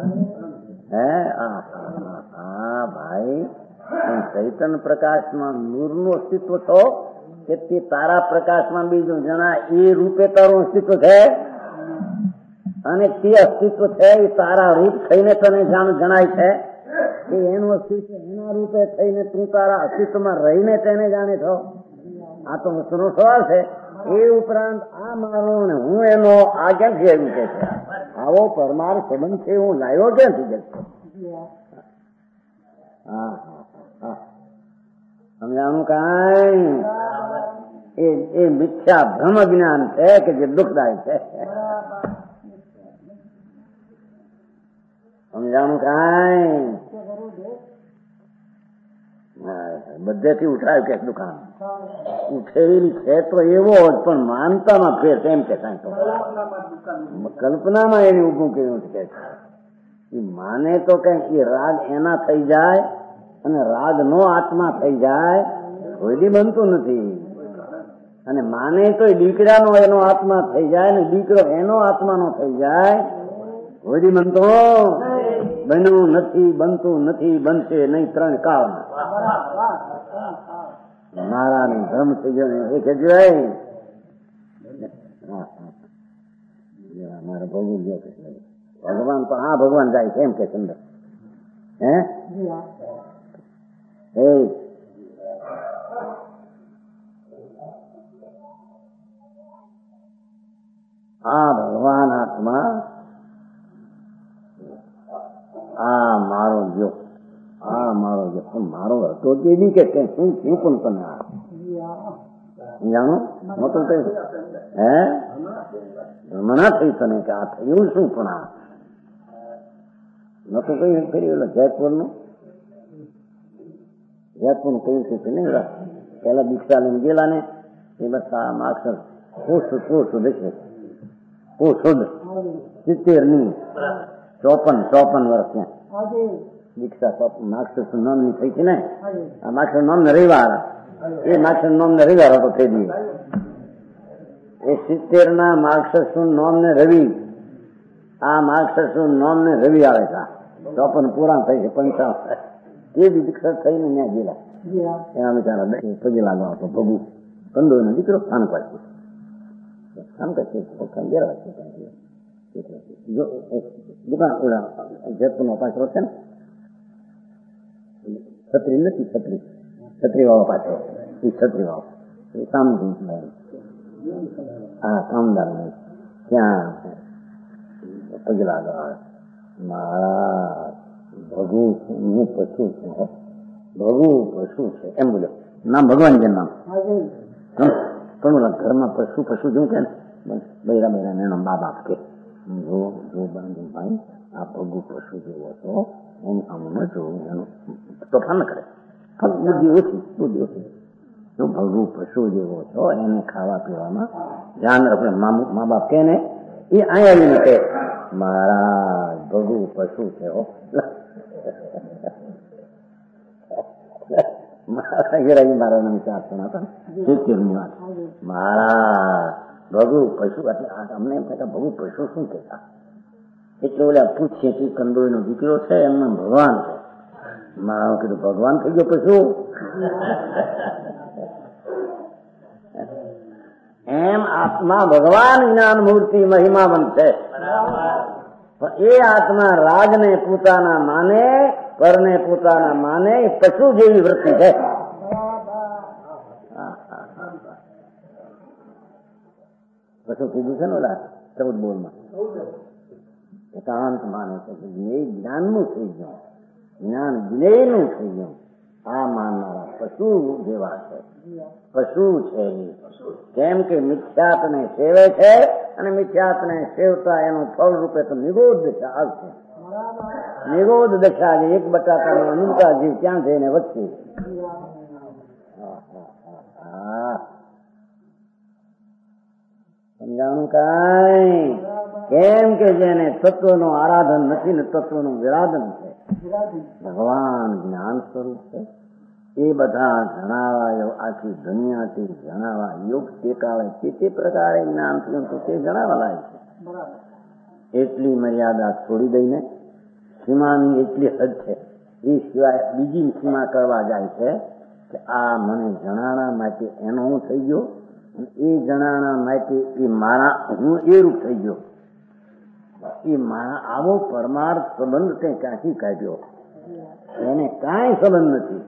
હા ભાઈ, ચૈતન્ય પ્રકાશમાં નૂર નું અસ્તિત્વ છો કે તે તારા પ્રકાશમાં બીજું જણા એ રૂપે તારું અસ્તિત્વ છે, અને તે અસ્તિત્વ છે એ તારા રૂપ થઈને તને જણાય છે કે એનું અસ્તિત્વ એના રૂપે થઈને તું તારા અસ્તિત્વમાં રહીને તેને જાણે છો. આ તો વસ્તુનો સવાલ છે. એ ઉપરાંત આ મારો ને હું એનો આ ક્યાંથી આવ્યું કે છે? આવો પરમાર સંબંધ છે હું લાવ્યો ક્યાંથી કે છે? સમજાણું? કઈ એ મિથ્યા ભ્રમ જ્ઞાન છે કે જે દુઃખદાયક છે. સમજાણું? કઈ બધેથી ઉઠાવ્યું કે દુકાન ઉઠેલી છે તો એવો જ, પણ માનતામાં ફેર એમ કે કલ્પનામાં એને ઉભું કર્યું છે. એ માને તો કઈ એ રાગ એના થઈ જાય અને રાગ નો આત્મા થઈ જાય, કોઈ બનતું નથી. અને માને તો દીકરાનો એનો આત્મા થઈ જાય ને દીકરો એનો આત્માનો થઈ જાય, કોઈ બનતો બન્યું નથી, બનતું નથી, બનશે નહીં 3 કાળમાં. મારા ને ધર્મ થઈ ગયો ને એ કે મારે ભગવાન ગયો ભગવાન તો હા ભગવાન જાય કેમ કે સુંદર હે આ ભગવાન આત્મા આ મારો જો મારો હતો કે નહીં કે શું થયું પણ તને જાણો નતું કઈ હે ભ્રમણા થઈ તને કે આ થયું શું પણ આ નતું કઈ કર્યું. એટલે જયપુરનું કયું છે નહીં પેલા દીક્ષા લઈને ગયેલા ને એ બસ આ માક્ષર કોષ દેશે કોષ 70 54 વર્ષ ત્યાં દીક્ષા માક્ષર નામ ની થઈ છે ને. આ માક્ષર નામ ને રવિવાર એ માક્ષર નામ ને રવિવાર હતો થઈ ગયું. એ 70 ના માક્ષર નામ ને રવિ, આ માક્ષર નામ ને રવિ આવે છે. 54 પૂરા થઈ છે 55 એ બી દીક્ષા થઈને ત્યાં ગયેલા. એના બિચારા પગે લાગવા હતો ભગુ કંદો એનો દીકરો સ્થાનકવાસી દુકાન ઓલા જયપુર નો પાછળ છે ને છત્રી નથી, છત્રી વાળો પાછળ એ છત્રી વાળો એ સામું હા કામદાર ત્યાં પગે લાગવા મારા ભગુ હું પશુ છું, ભગુ પશુ છે એમ બોલ્યો. નામ ભગવાન છે નામ પણ ઘરમાં પશુ જેવું કે ને બૈરા એનો મા બાપ કે જો ભાઈ આ ભગુ પશુ જેવો છો એની સામે જોવું એનું તોફાન ન કરે, બુદ્ધિ ઓછી જો ભગુ પશુ જેવો છો એને ખાવા પીવામાં ધ્યાન રાખે. મા બાપ કે ને એ અહીંયા આવીને કહે મારા ભગુ પશુ છે મારા ઘેરાજી મારા વિચાર સુનાતા વાત મારા ભગુ પશુ એટલે અમને એમ કહેતા ભગુ પશુ શું કહેતા એટલે ઓલા પૂછીએ કે કંદોઈનો દીકરો છે એમને ભગવાન છે. મારા કીધું ભગવાન થઈ ગયો પશુ? એમ આત્મા ભગવાન જ્ઞાન મૂર્તિ મહિમાવંત છે, પણ એ આત્મા રાજને પોતાના માને, પરને પોતાના માને, એ પશુ જેવી વૃત્તિ છે. પશુ કીધું છે ને ઓલા 14 બોલમાં એકાંત માને છે કે જ્ઞાનનું થઈ ગયું, જ્ઞાન જ્ઞેયનું થઈ ગયું. આ માનનારા પશુ જેવા છે, પશુ છે. કેમ કે મિથ્યાત્ને સેવે છે અને મિથ્યાત્ને સેવતા એનું ફળ રૂપે તો નિરોધ દશા આવશે. નિરોધ દશા જે એક બટાકાનો અનુતા જીવ ક્યાં જઈને વધશે. સમજાણું કાંઈ? કેમ કે જેને તત્વનું આરાધન નથી ને તત્વનું વિરાધન છે, ભગવાન જ્ઞાન સ્વરૂપ છે. એ બધા જણાવાયો આખી દુનિયાથી જણાવા યોગ ટેકાવે તે પ્રકારે જ્ઞાન થયું તો તે જણાવવા લાયક છે. એટલી મર્યાદા છોડી દઈને સીમાની એટલી હદ છે, એ સિવાય બીજી સીમા કરવા જાય છે કે આ મને જણાણા માટે એનો હું થઈ ગયો, એ જણાણા માટે એ મારા હું એ રૂપ થઈ ગયો. એ મારા આવો પરમાર્થ સંબંધ તે ક્યાંથી કાઢ્યો? એને કાંઈ સંબંધ નથી.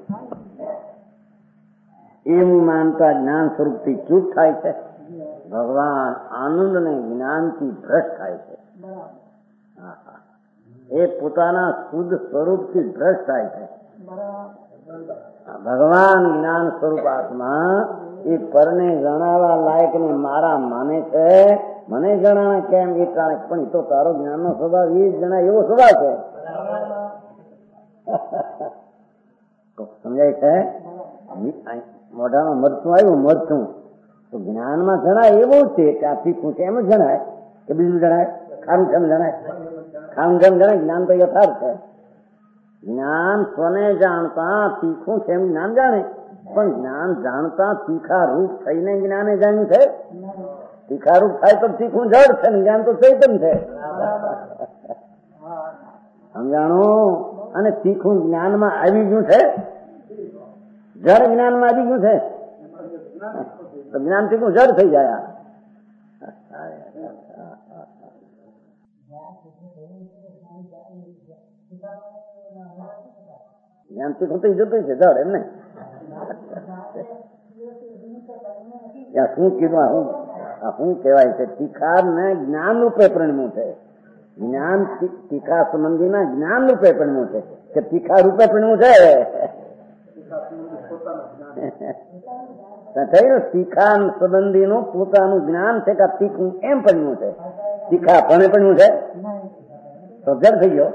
એવું માનતા જ્ઞાન સ્વરૂપથી ચૂપ થાય છે. ભગવાન આનંદ ને જ્ઞાનથી ભ્રષ્ટ થાય છે. એ પોતાના શુદ્ધ સ્વરૂપથી ભ્રષ્ટ થાય છે. ભગવાન જ્ઞાન સ્વરૂપ આત્મા એ પરને જણાવવા લાયક ને મારા માને છે. મને જણાવે કેમ એ કારણ પણ તો તારો જ્ઞાનનો સ્વભાવ એ જણાય એવો સ્વભાવ છે. સમજાય છે? મોઢામાં મરચું આવ્યું, મરચું તો જ્ઞાનમાં જણાય એવું છે કે આ તીખું છે એમ જ જણાય કે બીજું જણાય? ખારું કેમ જણાય? ખારું કેમ જણાય? જ્ઞાન તો યથાર્થ છે. જ્ઞાન સ્વને જાણતા તીખું છે એમ જ્ઞાન જાણે, પણ જ્ઞાન જાણતા તીખા રૂપ થઈને જ્ઞાને જાણ્યું છે. તીખા રૂપ થાય તો તીખું જડ છે, જ્ઞાન તો ચૈતન્ય છે. સમજાણું? અને તીખું જ્ઞાનમાં આવી ગયું છે, જડ જ્ઞાનમાં આવી ગયું છે તો જ્ઞાન તીખું જડ થઈ જાય. જ્ઞાન તીખું થઈ જતું છે જડ એમને. શું કીધું? શું કહેવાય છે? તીખા ને જ્ઞાન રૂપે પરિણમ્યું છે. જ્ઞાન તીખા સંબંધીના જ્ઞાન રૂપે પરિણમ્યું છે કે તીખા રૂપે પરિણમ્યું છે. થયું તીખા સંબંધીનું પોતાનું જ્ઞાન છે કે તીખું એમ પરિણમ્યું છે. તીખા પણ પરિણમ્યું છે તો જડ થઈ ગયો.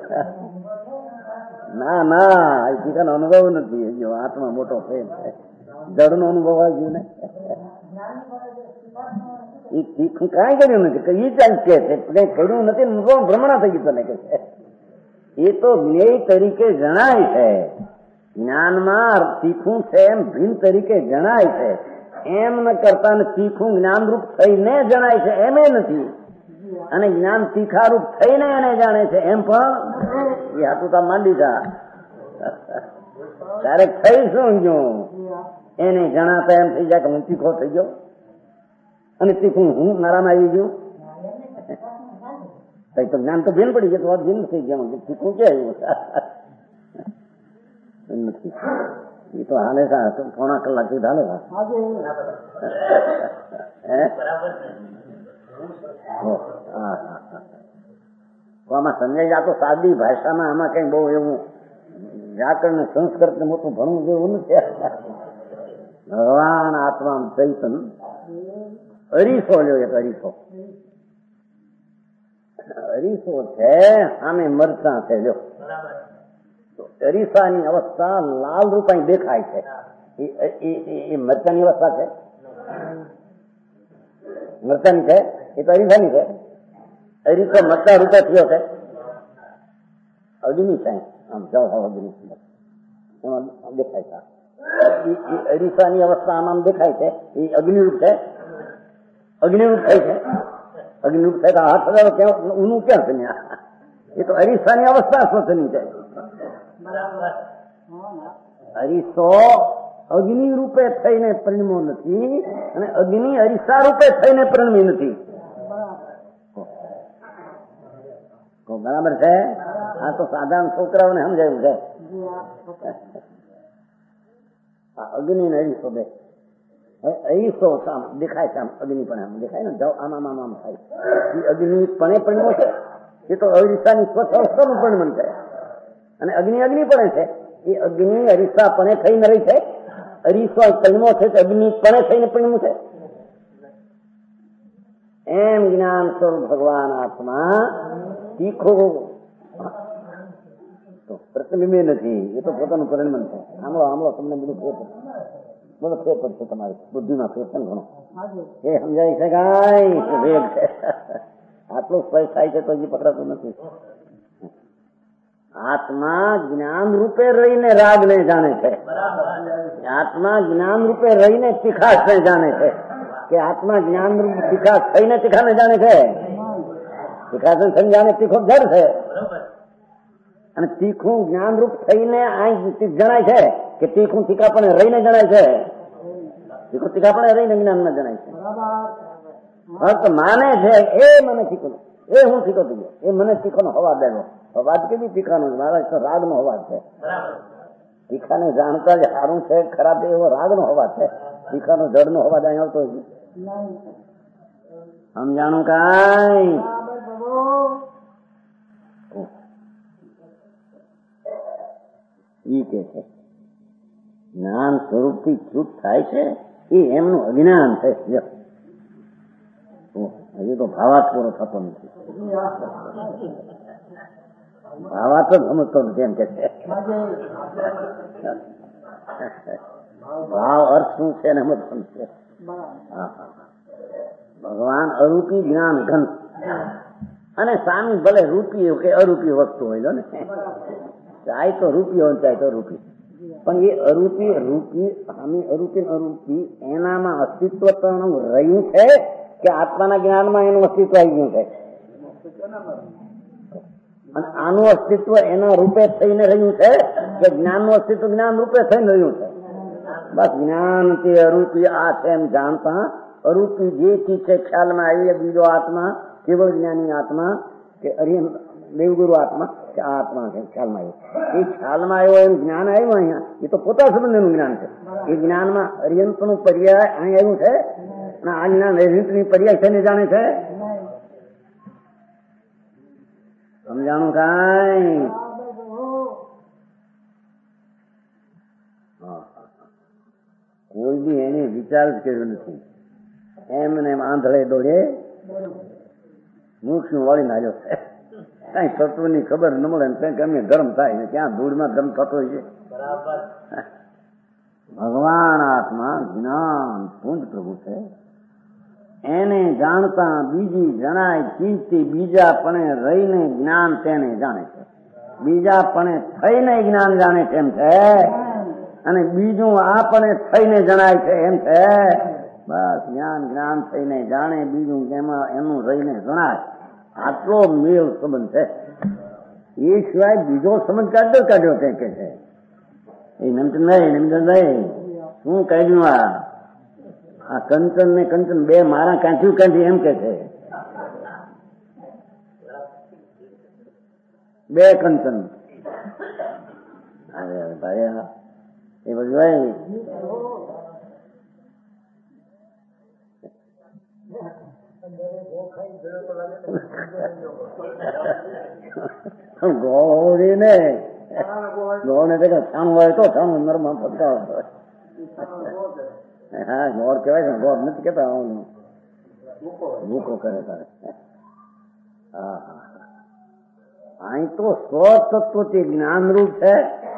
ના ના, એ તીખાનો અનુભવ નથી. આત્મા મોટો પ્રેમ છે, જડનો અનુભવ આવ્યો ને. એ તીખું કાંઈ કર્યું નથી, કઈ ચાલશે કઈ કર્યું નથી, ભ્રમણા થઈ ગયું તને કે છે. એ તો જ્ઞેય તરીકે જણાય છે. જ્ઞાનમાં તીખું છે એમ ભીન તરીકે જણાય છે. એમ ન કરતા તીખું જ્ઞાનરૂપ થઈને જણાય છે એમ નથી, અને જ્ઞાન તીખારૂપ થઈને એને જાણે છે એમ પણ એ હાથું તા માંડી જા. ક્યારેક થઈ શું ગયું એને જણાતા એમ થઈ જાય કે હું તીખો થઈ ગયો, અને તીખું હું મારામાં આવી ગયું. તો જ્ઞાન તો ભીન પડી ગયું, તો ભીન થઈ ગયા. તીખું ક્યાં આવ્યું નથી? એ તો હાલે સા પોણા કલાકથી હાલે સા. આમાં સમજાય જાય તો સાદી ભાષામાં આમાં કઈ બહુ એવું વ્યાકરણ સંસ્કૃત ને મોટું ભણવું જેવું નથી. ભગવાન આત્મા ચૈતન અરીસો લ્યો, એક અરીસો છે, આમે મરચા છે. લ્યો, અરીસાની અવસ્થા લાલ રૂપાઈ દેખાય છે. એ મરચાની અવસ્થા છે, મરચાની છે. એ તો અરીસાની છે. અરીસો મરચા રૂપે થયો છે. અગ્નિ છે, આમ જવ અગ્નિ એમાં દેખાય છે. અરીસાની અવસ્થા આમ દેખાય છે. એ અગ્નિરૂપ છે. અગ્નિરૂપ થાય છે. અગ્નિરૂપ થાય તો હાથ હજારો ક્યાં ઊનું ક્યાં થયા? એ તો અરીસાની અવસ્થા સ્વતની છે. અરીસો અગ્નિ રૂપે થઈને પરિણમો નથી અને અગ્નિ અરીસા રૂપે થઈને પરિણમી નથી. બરાબર છે? આ તો સાધારણ છોકરાઓને સમજાયું છે. અગ્નિ ને અરીસો બે અરીસો દેખાય છે, આમ અગ્નિ પણ આમ દેખાય ને, આમ થાય. એ અગ્નિ પણ પરિણમો છે. એ તો અરીસાની સ્વચ્છ અવસ્થાનું પરિણમન છે. અને અગ્નિ પણ છે. એ અગ્નિ અરીસા પણ થઈને રહી છે. અરીસો પરિણમો છે, અગ્નિ પણ થઈને પરિણમું છે. એમ જ્ઞાન સ્વરૂપ ભગવાન આત્મા તીખો પ્રતિબિંબે નથી. એ તો પોતાનું પરિણમન છે. આમળો તમને બધું ફેર પડશે. તમારી બુદ્ધિમાં ફેર છે ને ઘણો. એ સમજાય છે કાંઈ વેગ છે. આટલું સ્પષ્ટ થાય છે તો હજી પકડાતું નથી. આત્મા જ્ઞાન રૂપે રહીને રાગ ને જાણે છે. આત્મા જ્ઞાન રૂપે રહીને તીખાશ ને જાણે છે. કે આત્મા જ્ઞાન રૂપ તીખાશ થઈને તીખા ને જાણે છે. તીખાશ થઈને જાણે તીખો જડ છે. અને તીખું જ્ઞાન રૂપ થઈને જણાય છે કે તીખું તીખાપણે રહીને જણાય છે. તીખું તીખાપણે રહીને જ્ઞાન માં જણાય છે. ફક્ત માને છે એ મને તીખું, એ હું તીખો થઈ ગયો, એ મને તીખો નો હવા દેવો. અવાજ કેવી તીખાનો? મારા રાગ નો અવાજ છે. તીખાને જાણતા જ સારું છે ખરાબ એવો રાગ નો અવાજ છે. તીખાનો જડ નો અવાજ અહીં આવતો સમજાણું કાંઈ? ઈ કે છે જ્ઞાન સ્વરૂપ થી ચૂક થાય છે એ એમનું અજ્ઞાન છે. હજુ તો ભાવાર્થ પૂરો થતો નથી. ભાવાર્થ જ સમજતો નથી એમ કે છે. ભાવ અર્થ શું છે ને સમજતો નથી. ભગવાન અરૂપી જ્ઞાન ઘન અને સામી ભલે રૂપી કે અરૂપી વસ્તુ હોય ને, ચાહે તો રૂપી હોય ચાહે તો રૂપી, પણ એ અરૂપી રૂપી સામી અરૂપી એનામાં અસ્તિત્વ રહ્યું છે કે આત્માના જ્ઞાનમાં એનું અસ્તિત્વ આવી ગયું છે. અને આનું અસ્તિત્વ એના રૂપે થઈને રહ્યું છે કે જ્ઞાનનું અસ્તિત્વ જ્ઞાન રૂપે થઈને રહ્યું છે. બસ જ્ઞાન તે અરૂપી આ છે એમ જાણતા અરૂપી જે ચીજ છે ખ્યાલમાં આવી, બીજો આત્મા કેવળ જ્ઞાની આત્મા કે દેવગુરુ આત્મા કે આ આત્મા છે ખ્યાલમાં આવ્યો. એ ખ્યાલમાં આવ્યો એનું જ્ઞાન આવ્યું અહીંયા, એ તો પોતા સંબંધનું જ્ઞાન છે. એ જ્ઞાનમાં અરિયંતનું પર્યાય અહીં આવ્યું છે અને આ જ્ઞાન અરિયંતની પર્યાય છે ને જાણે છે. સમજાણું કાંઈ? કોઈ બી એને વિચાર જ કર્યો નથી. એમને એમ આંધળે દોડે મુખ વાળી નાખ્યો છે. કઈ તત્વની ખબર ન મળે ને કેમને ગરમ થાય ને ક્યાં ધૂળમાં ગરમ થતો હોય છે. ભગવાન આત્મા જ્ઞાન પુંજ પ્રભુ છે. એને જાણતા બીજી જણાય ચીજથી બીજાપણે રહીને જ્ઞાન તેને જાણે છે. બીજાપણે થઈને જ્ઞાન જાણે છે એમ છે. અને બીજું આપણે થઈને જણાય છે એમ છે. બસ જ્ઞાન થઈને જાણે, બીજું એમાં એનું રહીને જણાય. આટલો મેળ સંબંધ છે. એ સિવાય બીજો સમજ કાઢ્યો કે છે એ નમચંદભાઈ શું કાઢ્યું? આ કંચન ને કંચન બે મારા કાઢ્યું એમ કે છે. બે કંચન ભાઈ એ બધું ગોળી ને ગોળ ને છાણું હોય તો છાણું નરમાં ફટકાવ. હા ગોળ કહેવાય છે, ગોળ નથી કેતા ભૂકો કરે તારે. હા અહીં તો સ્વતત્વથી જ્ઞાનરૂપ છે.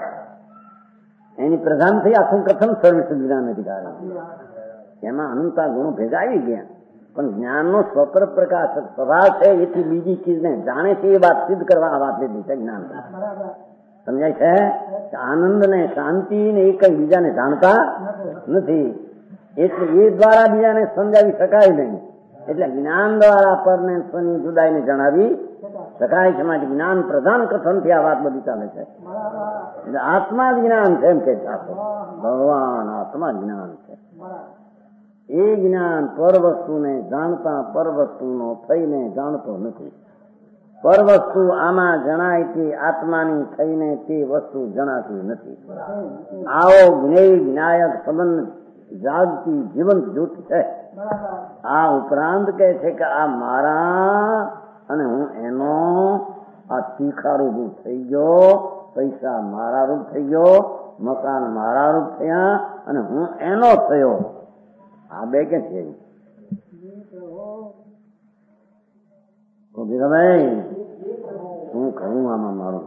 એની પ્રધાનથી આખું કથન સર્વિસ જ્ઞાન અધિકાર. એમાં અનંતા ગુણો ભેગા આવી ગયા, પણ જ્ઞાનનો સ્વતંત્ર પ્રકાશ સ્વભાવ છે. એથી બીજી ચીજને જાણે છે એ વાત સિદ્ધ કરવા આ વાત લીધી છે જ્ઞાન. સમજાય છે? આનંદ ને શાંતિ ને એ કઈ બીજાને જાણતા નથી, એટલે એ દ્વારા બીજાને સમજાવી શકાય નહીં. એટલે જ્ઞાન દ્વારા પર ને સ્વની જુદાઈને જણાવી શકાય છે. માટે જ્ઞાન પ્રધાન કથનથી આ વાત બધી ચાલે છે. એટલે આત્મા જ્ઞાન છે એમ કે ભગવાન આત્મા જ્ઞાન છે. એ જ્ઞાન પર વસ્તુને જાણતા પર વસ્તુનો થઈને જાણતો નથી. પર વસ્તુ આમાં જણાય તે આત્માની થઈને તે વસ્તુ જણાતી નથી. આવો જ્ઞેય જ્ઞાયક સંબંધ જાગતી જીવંત જૂથ છે. આ ઉપરાંત કહે છે કે આ મારા અને હું એનો આ તીખારું રૂપ થઈ ગયો, પૈસા મારા રૂપ થઈ ગયો, મકાન મારા રૂપ થયા અને હું એનો થયો. આ બે કે છે ભાઈ હું કહું આમાં મારું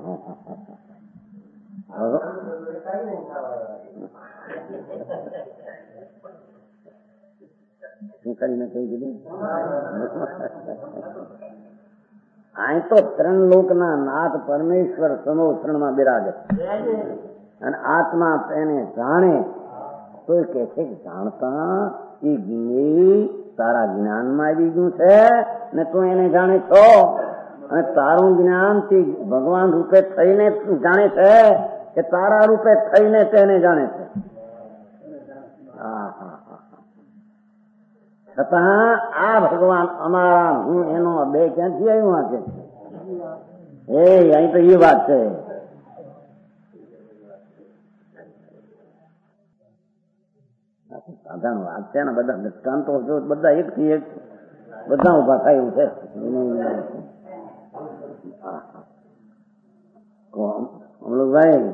શું કરીને કહી દીધું. અહીં તો ત્રણ લોકના નાથ પરમેશ્વર સમો ત્રણમાં બિરાજે અને આત્મા તેને જાણે તો કે છે કે જાણતા એ જ્ઞેય તારા જ્ઞાનમાં આવી ગયું છે ને તું એને જાણે છો અને તારું જ્ઞાન તે ભગવાન રૂપે થઈને જાણે છે કે તારા રૂપે થઈને તેને જાણે છે. છતાં આ ભગવાન અમારા હું એનો બે ક્યાંથી આવ્યું આ કે અહીં તો એ વાત છે. સાધારણ વાત છે ને. બધા દ્રષ્ટાંતો જો બધા એક થી એક બધા ઉભા થાય એવું છે. અમલુભાઈ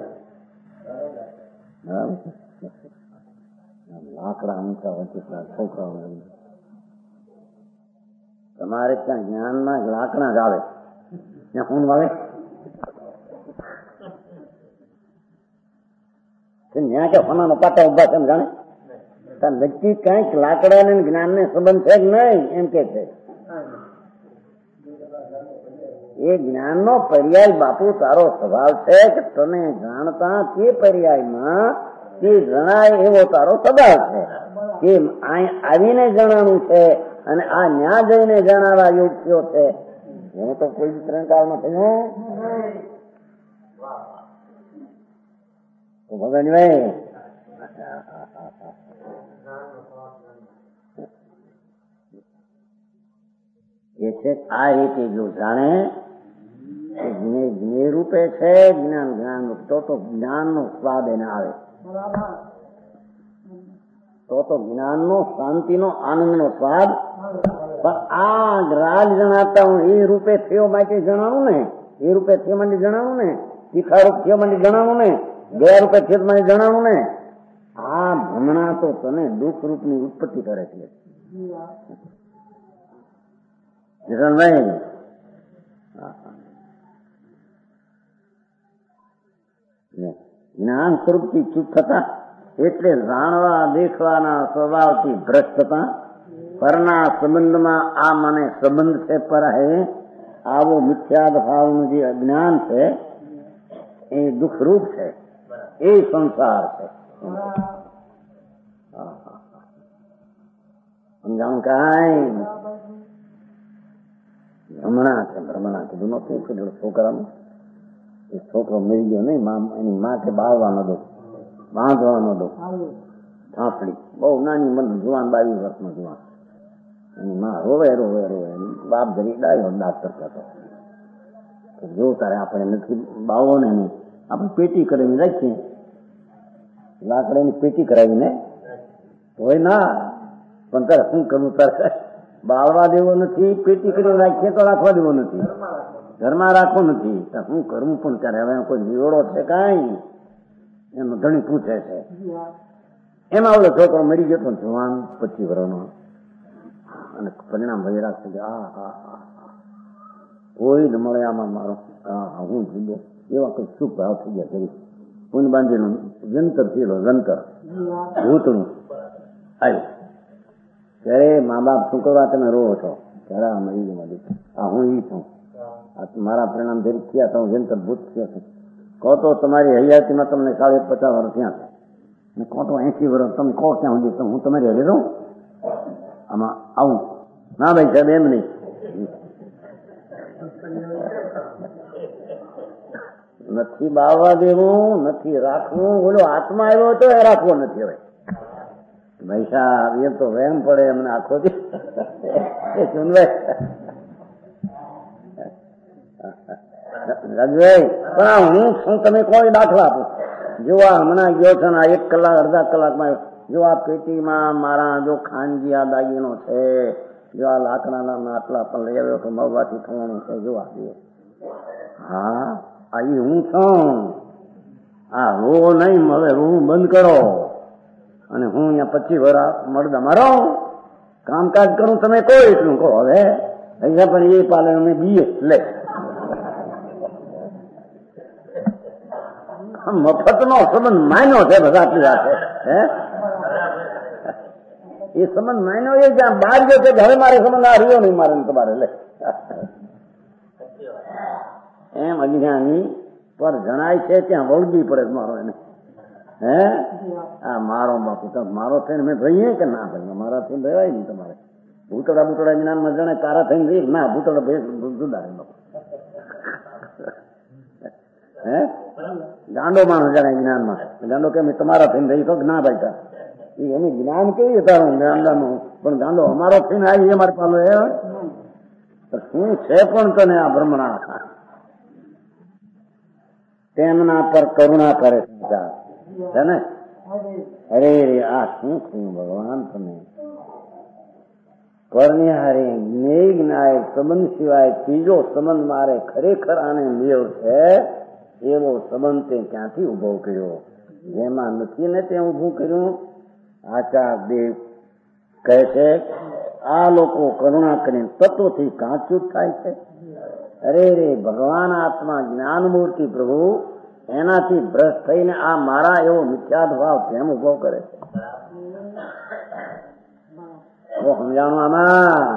લાકડા ઊંચા વચ્ચે છોકરાઓ તમારે ત્યાં જ્ઞાનમાં લાકડા જ આવે ત્યાં કોણ આવે ત્યાં કે ફનાનો પાટા ઉભા છે જાણે નક્કી કઈક લાકડા ને જ્ઞાન ને સંબંધ છે કે નહીં એમ કે છે. એ જ્ઞાન નો પર્યાય બાપુ તારો સ્વભાવ છે કે તમે જાણતા તે પર્યાયમાં તે જણાય એવો તારો સ્વભાવ છે કે આવીને જણાનું છે અને આ ન્યા જઈને જણાવવા યોગ્ય છે. હું તો કોઈ ત્રણ કાળમાં થયું ભગવાનભાઈ એ છે આ રીતે જો જાણે જ્ઞેય રૂપે છે જ્ઞાન જ્ઞાન તો જ્ઞાન નો સ્વાદ એને આવે તો જ્ઞાન નો શાંતિ નો આનંદ નો સ્વાદ. પણ આ રાજ જણાતા હું એ રૂપે થયો માટે જણાવું ને એ રૂપે થયો માટે જણાવું ને તીખા રૂપ થયો માટે જણાવું ને ગયા રૂપે થયો માટે જણાવું ને આ ભ્રમણા તો તને દુઃખ રૂપ ની ઉત્પત્તિ કરે છે. જ્ઞાન સ્વરૂપ થી ચૂપ થતા એટલે જાણવા દેખવાના સ્વભાવથી ભ્રષ્ટ થતા પરના સંબંધમાં આ મને સંબંધ છે પર હે આવો મિથ્યાદ ભાવનું જે અજ્ઞાન છે એ દુઃખરૂપ છે. એ સંસાર છે. સમજાણું કઈ ભ્રમણા કીધું નતું કીધું છોકરાનું. એ છોકરો મરી ગયો નહીં એની માં કે બાળવાનો દો બાંધવાનો દો થાંપડી બહુ નાની મન જુવાન 22 વર્ષનો જુવાન એની માં રોવે રોવે રોવે બાપ જરી ડાયો ડાક્ટર હતો જો તારે આપણે નથી બાવો ને નહીં આપણે પેટી કરીને રાખીએ લાકડાની પેટી કરાવીને હોય ના પણ તારે શું કરવું તારે બાળવા દેવો નથી પેટી કરીને રાખીએ તો રાખવા દેવો નથી ઘરમાં રાખવો નથી શું કરવું પણ ત્યારે હવે કોઈ વિરોડો છે કઈ એનો ધણી પૂછે છે. એમાં ઓલો છોકરો મરી ગયો તો જવાન 25 વર્ષનો અને પરિણામ ભાઈ રાખશે કે કોઈ જ મળે આમાં મારો હું જુદો એવા કઈ શુભ ભાવ થઈ ગયા કરી પૂન બાંધીનું જંતર થયેલો જંતર ભૂતનું આવ્યું ત્યારે મા બાપ શું કરવા તમે રોવો છો ત્યારે આ મરી ગયો આ હું ઈ છું મારા પરિણામ જરી થયા તો જંતર ભૂત થયો છું. કહો તો તમારી હયાતીમાં તમને 50 વર્ષ થયા છે કહો તો 80 વર્ષ તમે કહો ક્યાં સુધી હું તમારી હરી રહું આમાં આવું ના ભાઈ સાહેબ એમ નહીં, નથી બાવવા દેવું, નથી રાખવું. બોલો આત્મા આવ્યો તો એ રાખવો નથી. હવે ભાઈ સાહેબ એ તો વેમ પડે એમને આખો રાજભાઈ પણ હું શું તમે કોઈ દાખલા આપો. જો આ હમણાં ગયો છે ને, 1 કલાક 1/2 કલાકમાં જો આ પેટીમાં મારા જો ખાનગી આ દાગીનો છે, જો આ લાકડાના માટલા પણ લઈ આવ્યો તો મવવાથી થવાનું છે. જો આ હા આ હું છું. આ રોવો નહીં, હવે રોવું બંધ કરો. અને હું અહીંયા 25 વર્ષ મળદા મારો કામકાજ કરું, તમે કહો એટલું કહો. હવે અહીંયા પણ એ પાલે અમે બીએ લે મફત નો સંબંધ માન્યો છે બધા આટલી વાત છે. એ સંબંધ માન્યો એ જ્યાં બહાર ગયો છે હવે મારે સંબંધ આ રહ્યો નહીં મારે તમારે લે એમ અજ્ઞાની પર જણાય છે ત્યાં વળગી પડે મારો એને. હે આ મારો બાપુ મારો થઈને મેં ભઈએ કે ના ભાઈ મારા થઈને રહેવાય નહીં. તમારે ભૂતળા બૂતળા જ્ઞાનમાં જણે તારા થઈને રહી ના ભૂતળા ભેસ જુદા રહે બાપુ. હે ગાંડો માણસ જણાય જ્ઞાનમાં. ગાંડો કેમ તમારા થઈને રહી તો ના ભાઈ તા એનું જ્ઞાન કેવી તારું ગાંડાનું પણ ગાંડો અમારો થઈને આવી અમારી પાસે શું છે પણ તને આ બ્રહ્મણા તેમના પર કરુણા કરે છે ને. અરે રે આ શું થયું ભગવાન તમે પરનિહારે જ્ઞેય જ્ઞાય સંબંધ સિવાય ત્રીજો સંબંધ મારે ખરેખર આને મેળ છે એવો સંબંધ તે ક્યાંથી ઉભો કર્યો? જેમાં નથી ને તે ઉભું કર્યું. આચાર્ય દેવ કહે છે આ લોકો કરુણા કરીને તત્વથી કાચું થાય છે. અરે રે ભગવાન આત્મા જ્ઞાન મૂર્તિ પ્રભુ એનાથી ભ્રષ્ટ થઈને આ મારા એવો મિથ્યાદ ભાવ કેમ ઉભો કરે છે? સમજાણું આમાં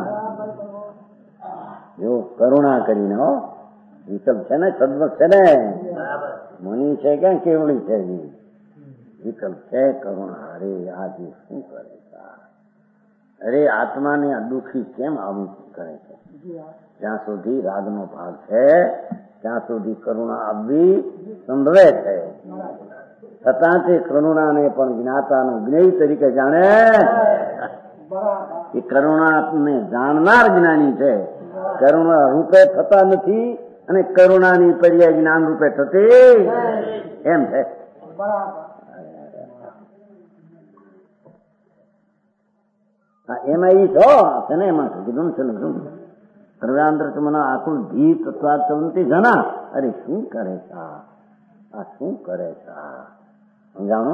એવું કરુણા કરીને હો વિકલ્પ છે ને સદવત છે ને મુનિ છે કે કેવડી છે વિકલ્પ છે કરુણા. અરે આજે શું કરે છે? અરે આત્માને આ દુઃખી કેમ આવું કરે છે? જ્યાં સુધી રાગનો ભાગ છે ત્યાં સુધી કરુણા આવવી સંભવે છે. છતાં તે કરુણાને પણ જ્ઞાતાનું જ્ઞેય તરીકે જાણે. એ કરુણાને જાણનાર જ્ઞાની છે. કરુણા રૂપે થતા નથી અને કરુણાની પર્યાય જ્ઞાન રૂપે થતી એમ છે. એમાં એ છો ને એમાં કીધું છે ને સર્વાંતર મને આખું ધી તત્વા ચલતી જના. અરે શું કરે છે આ શું કરે છે? સમજાણો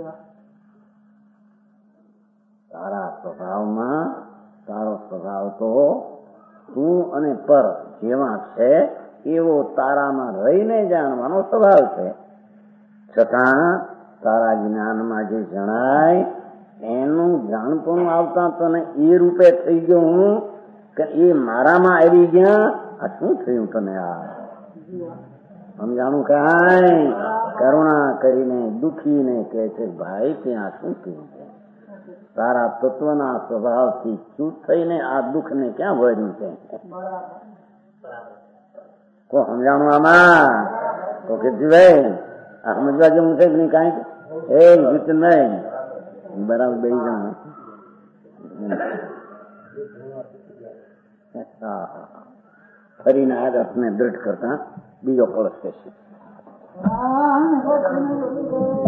તારા સ્વભાવમાં તારો સ્વભાવ તો તું અને પર જેવા છે એવો તારામાં રહીને જાણવાનો સ્વભાવ છે. છતાં તારા જ્ઞાનમાં જે જણાય એનું જાણપણું આવતા તને એ રૂપે થઈ ગયો હું કે એ મારામાં આવી ગયા. આ શું થયું તને? આ સમજાણું કાંઈ કરુણા કરીને દુઃખીને કહે છે ભાઈ ત્યાં શું થયું છે? તારા તત્વના સ્વભાવથી ચૂત થઈને આ દુઃખને ક્યાં ભર્યું છે? કો સમજાણું આમાં તો કીધું ભાઈ આ સમજવા જેવું છે કે નહીં? કાંઈક એ ગીત નહીં બરાબર બે જણ ફરીને આ રથને દ્રઢ કરતા બીજો કળશ છે.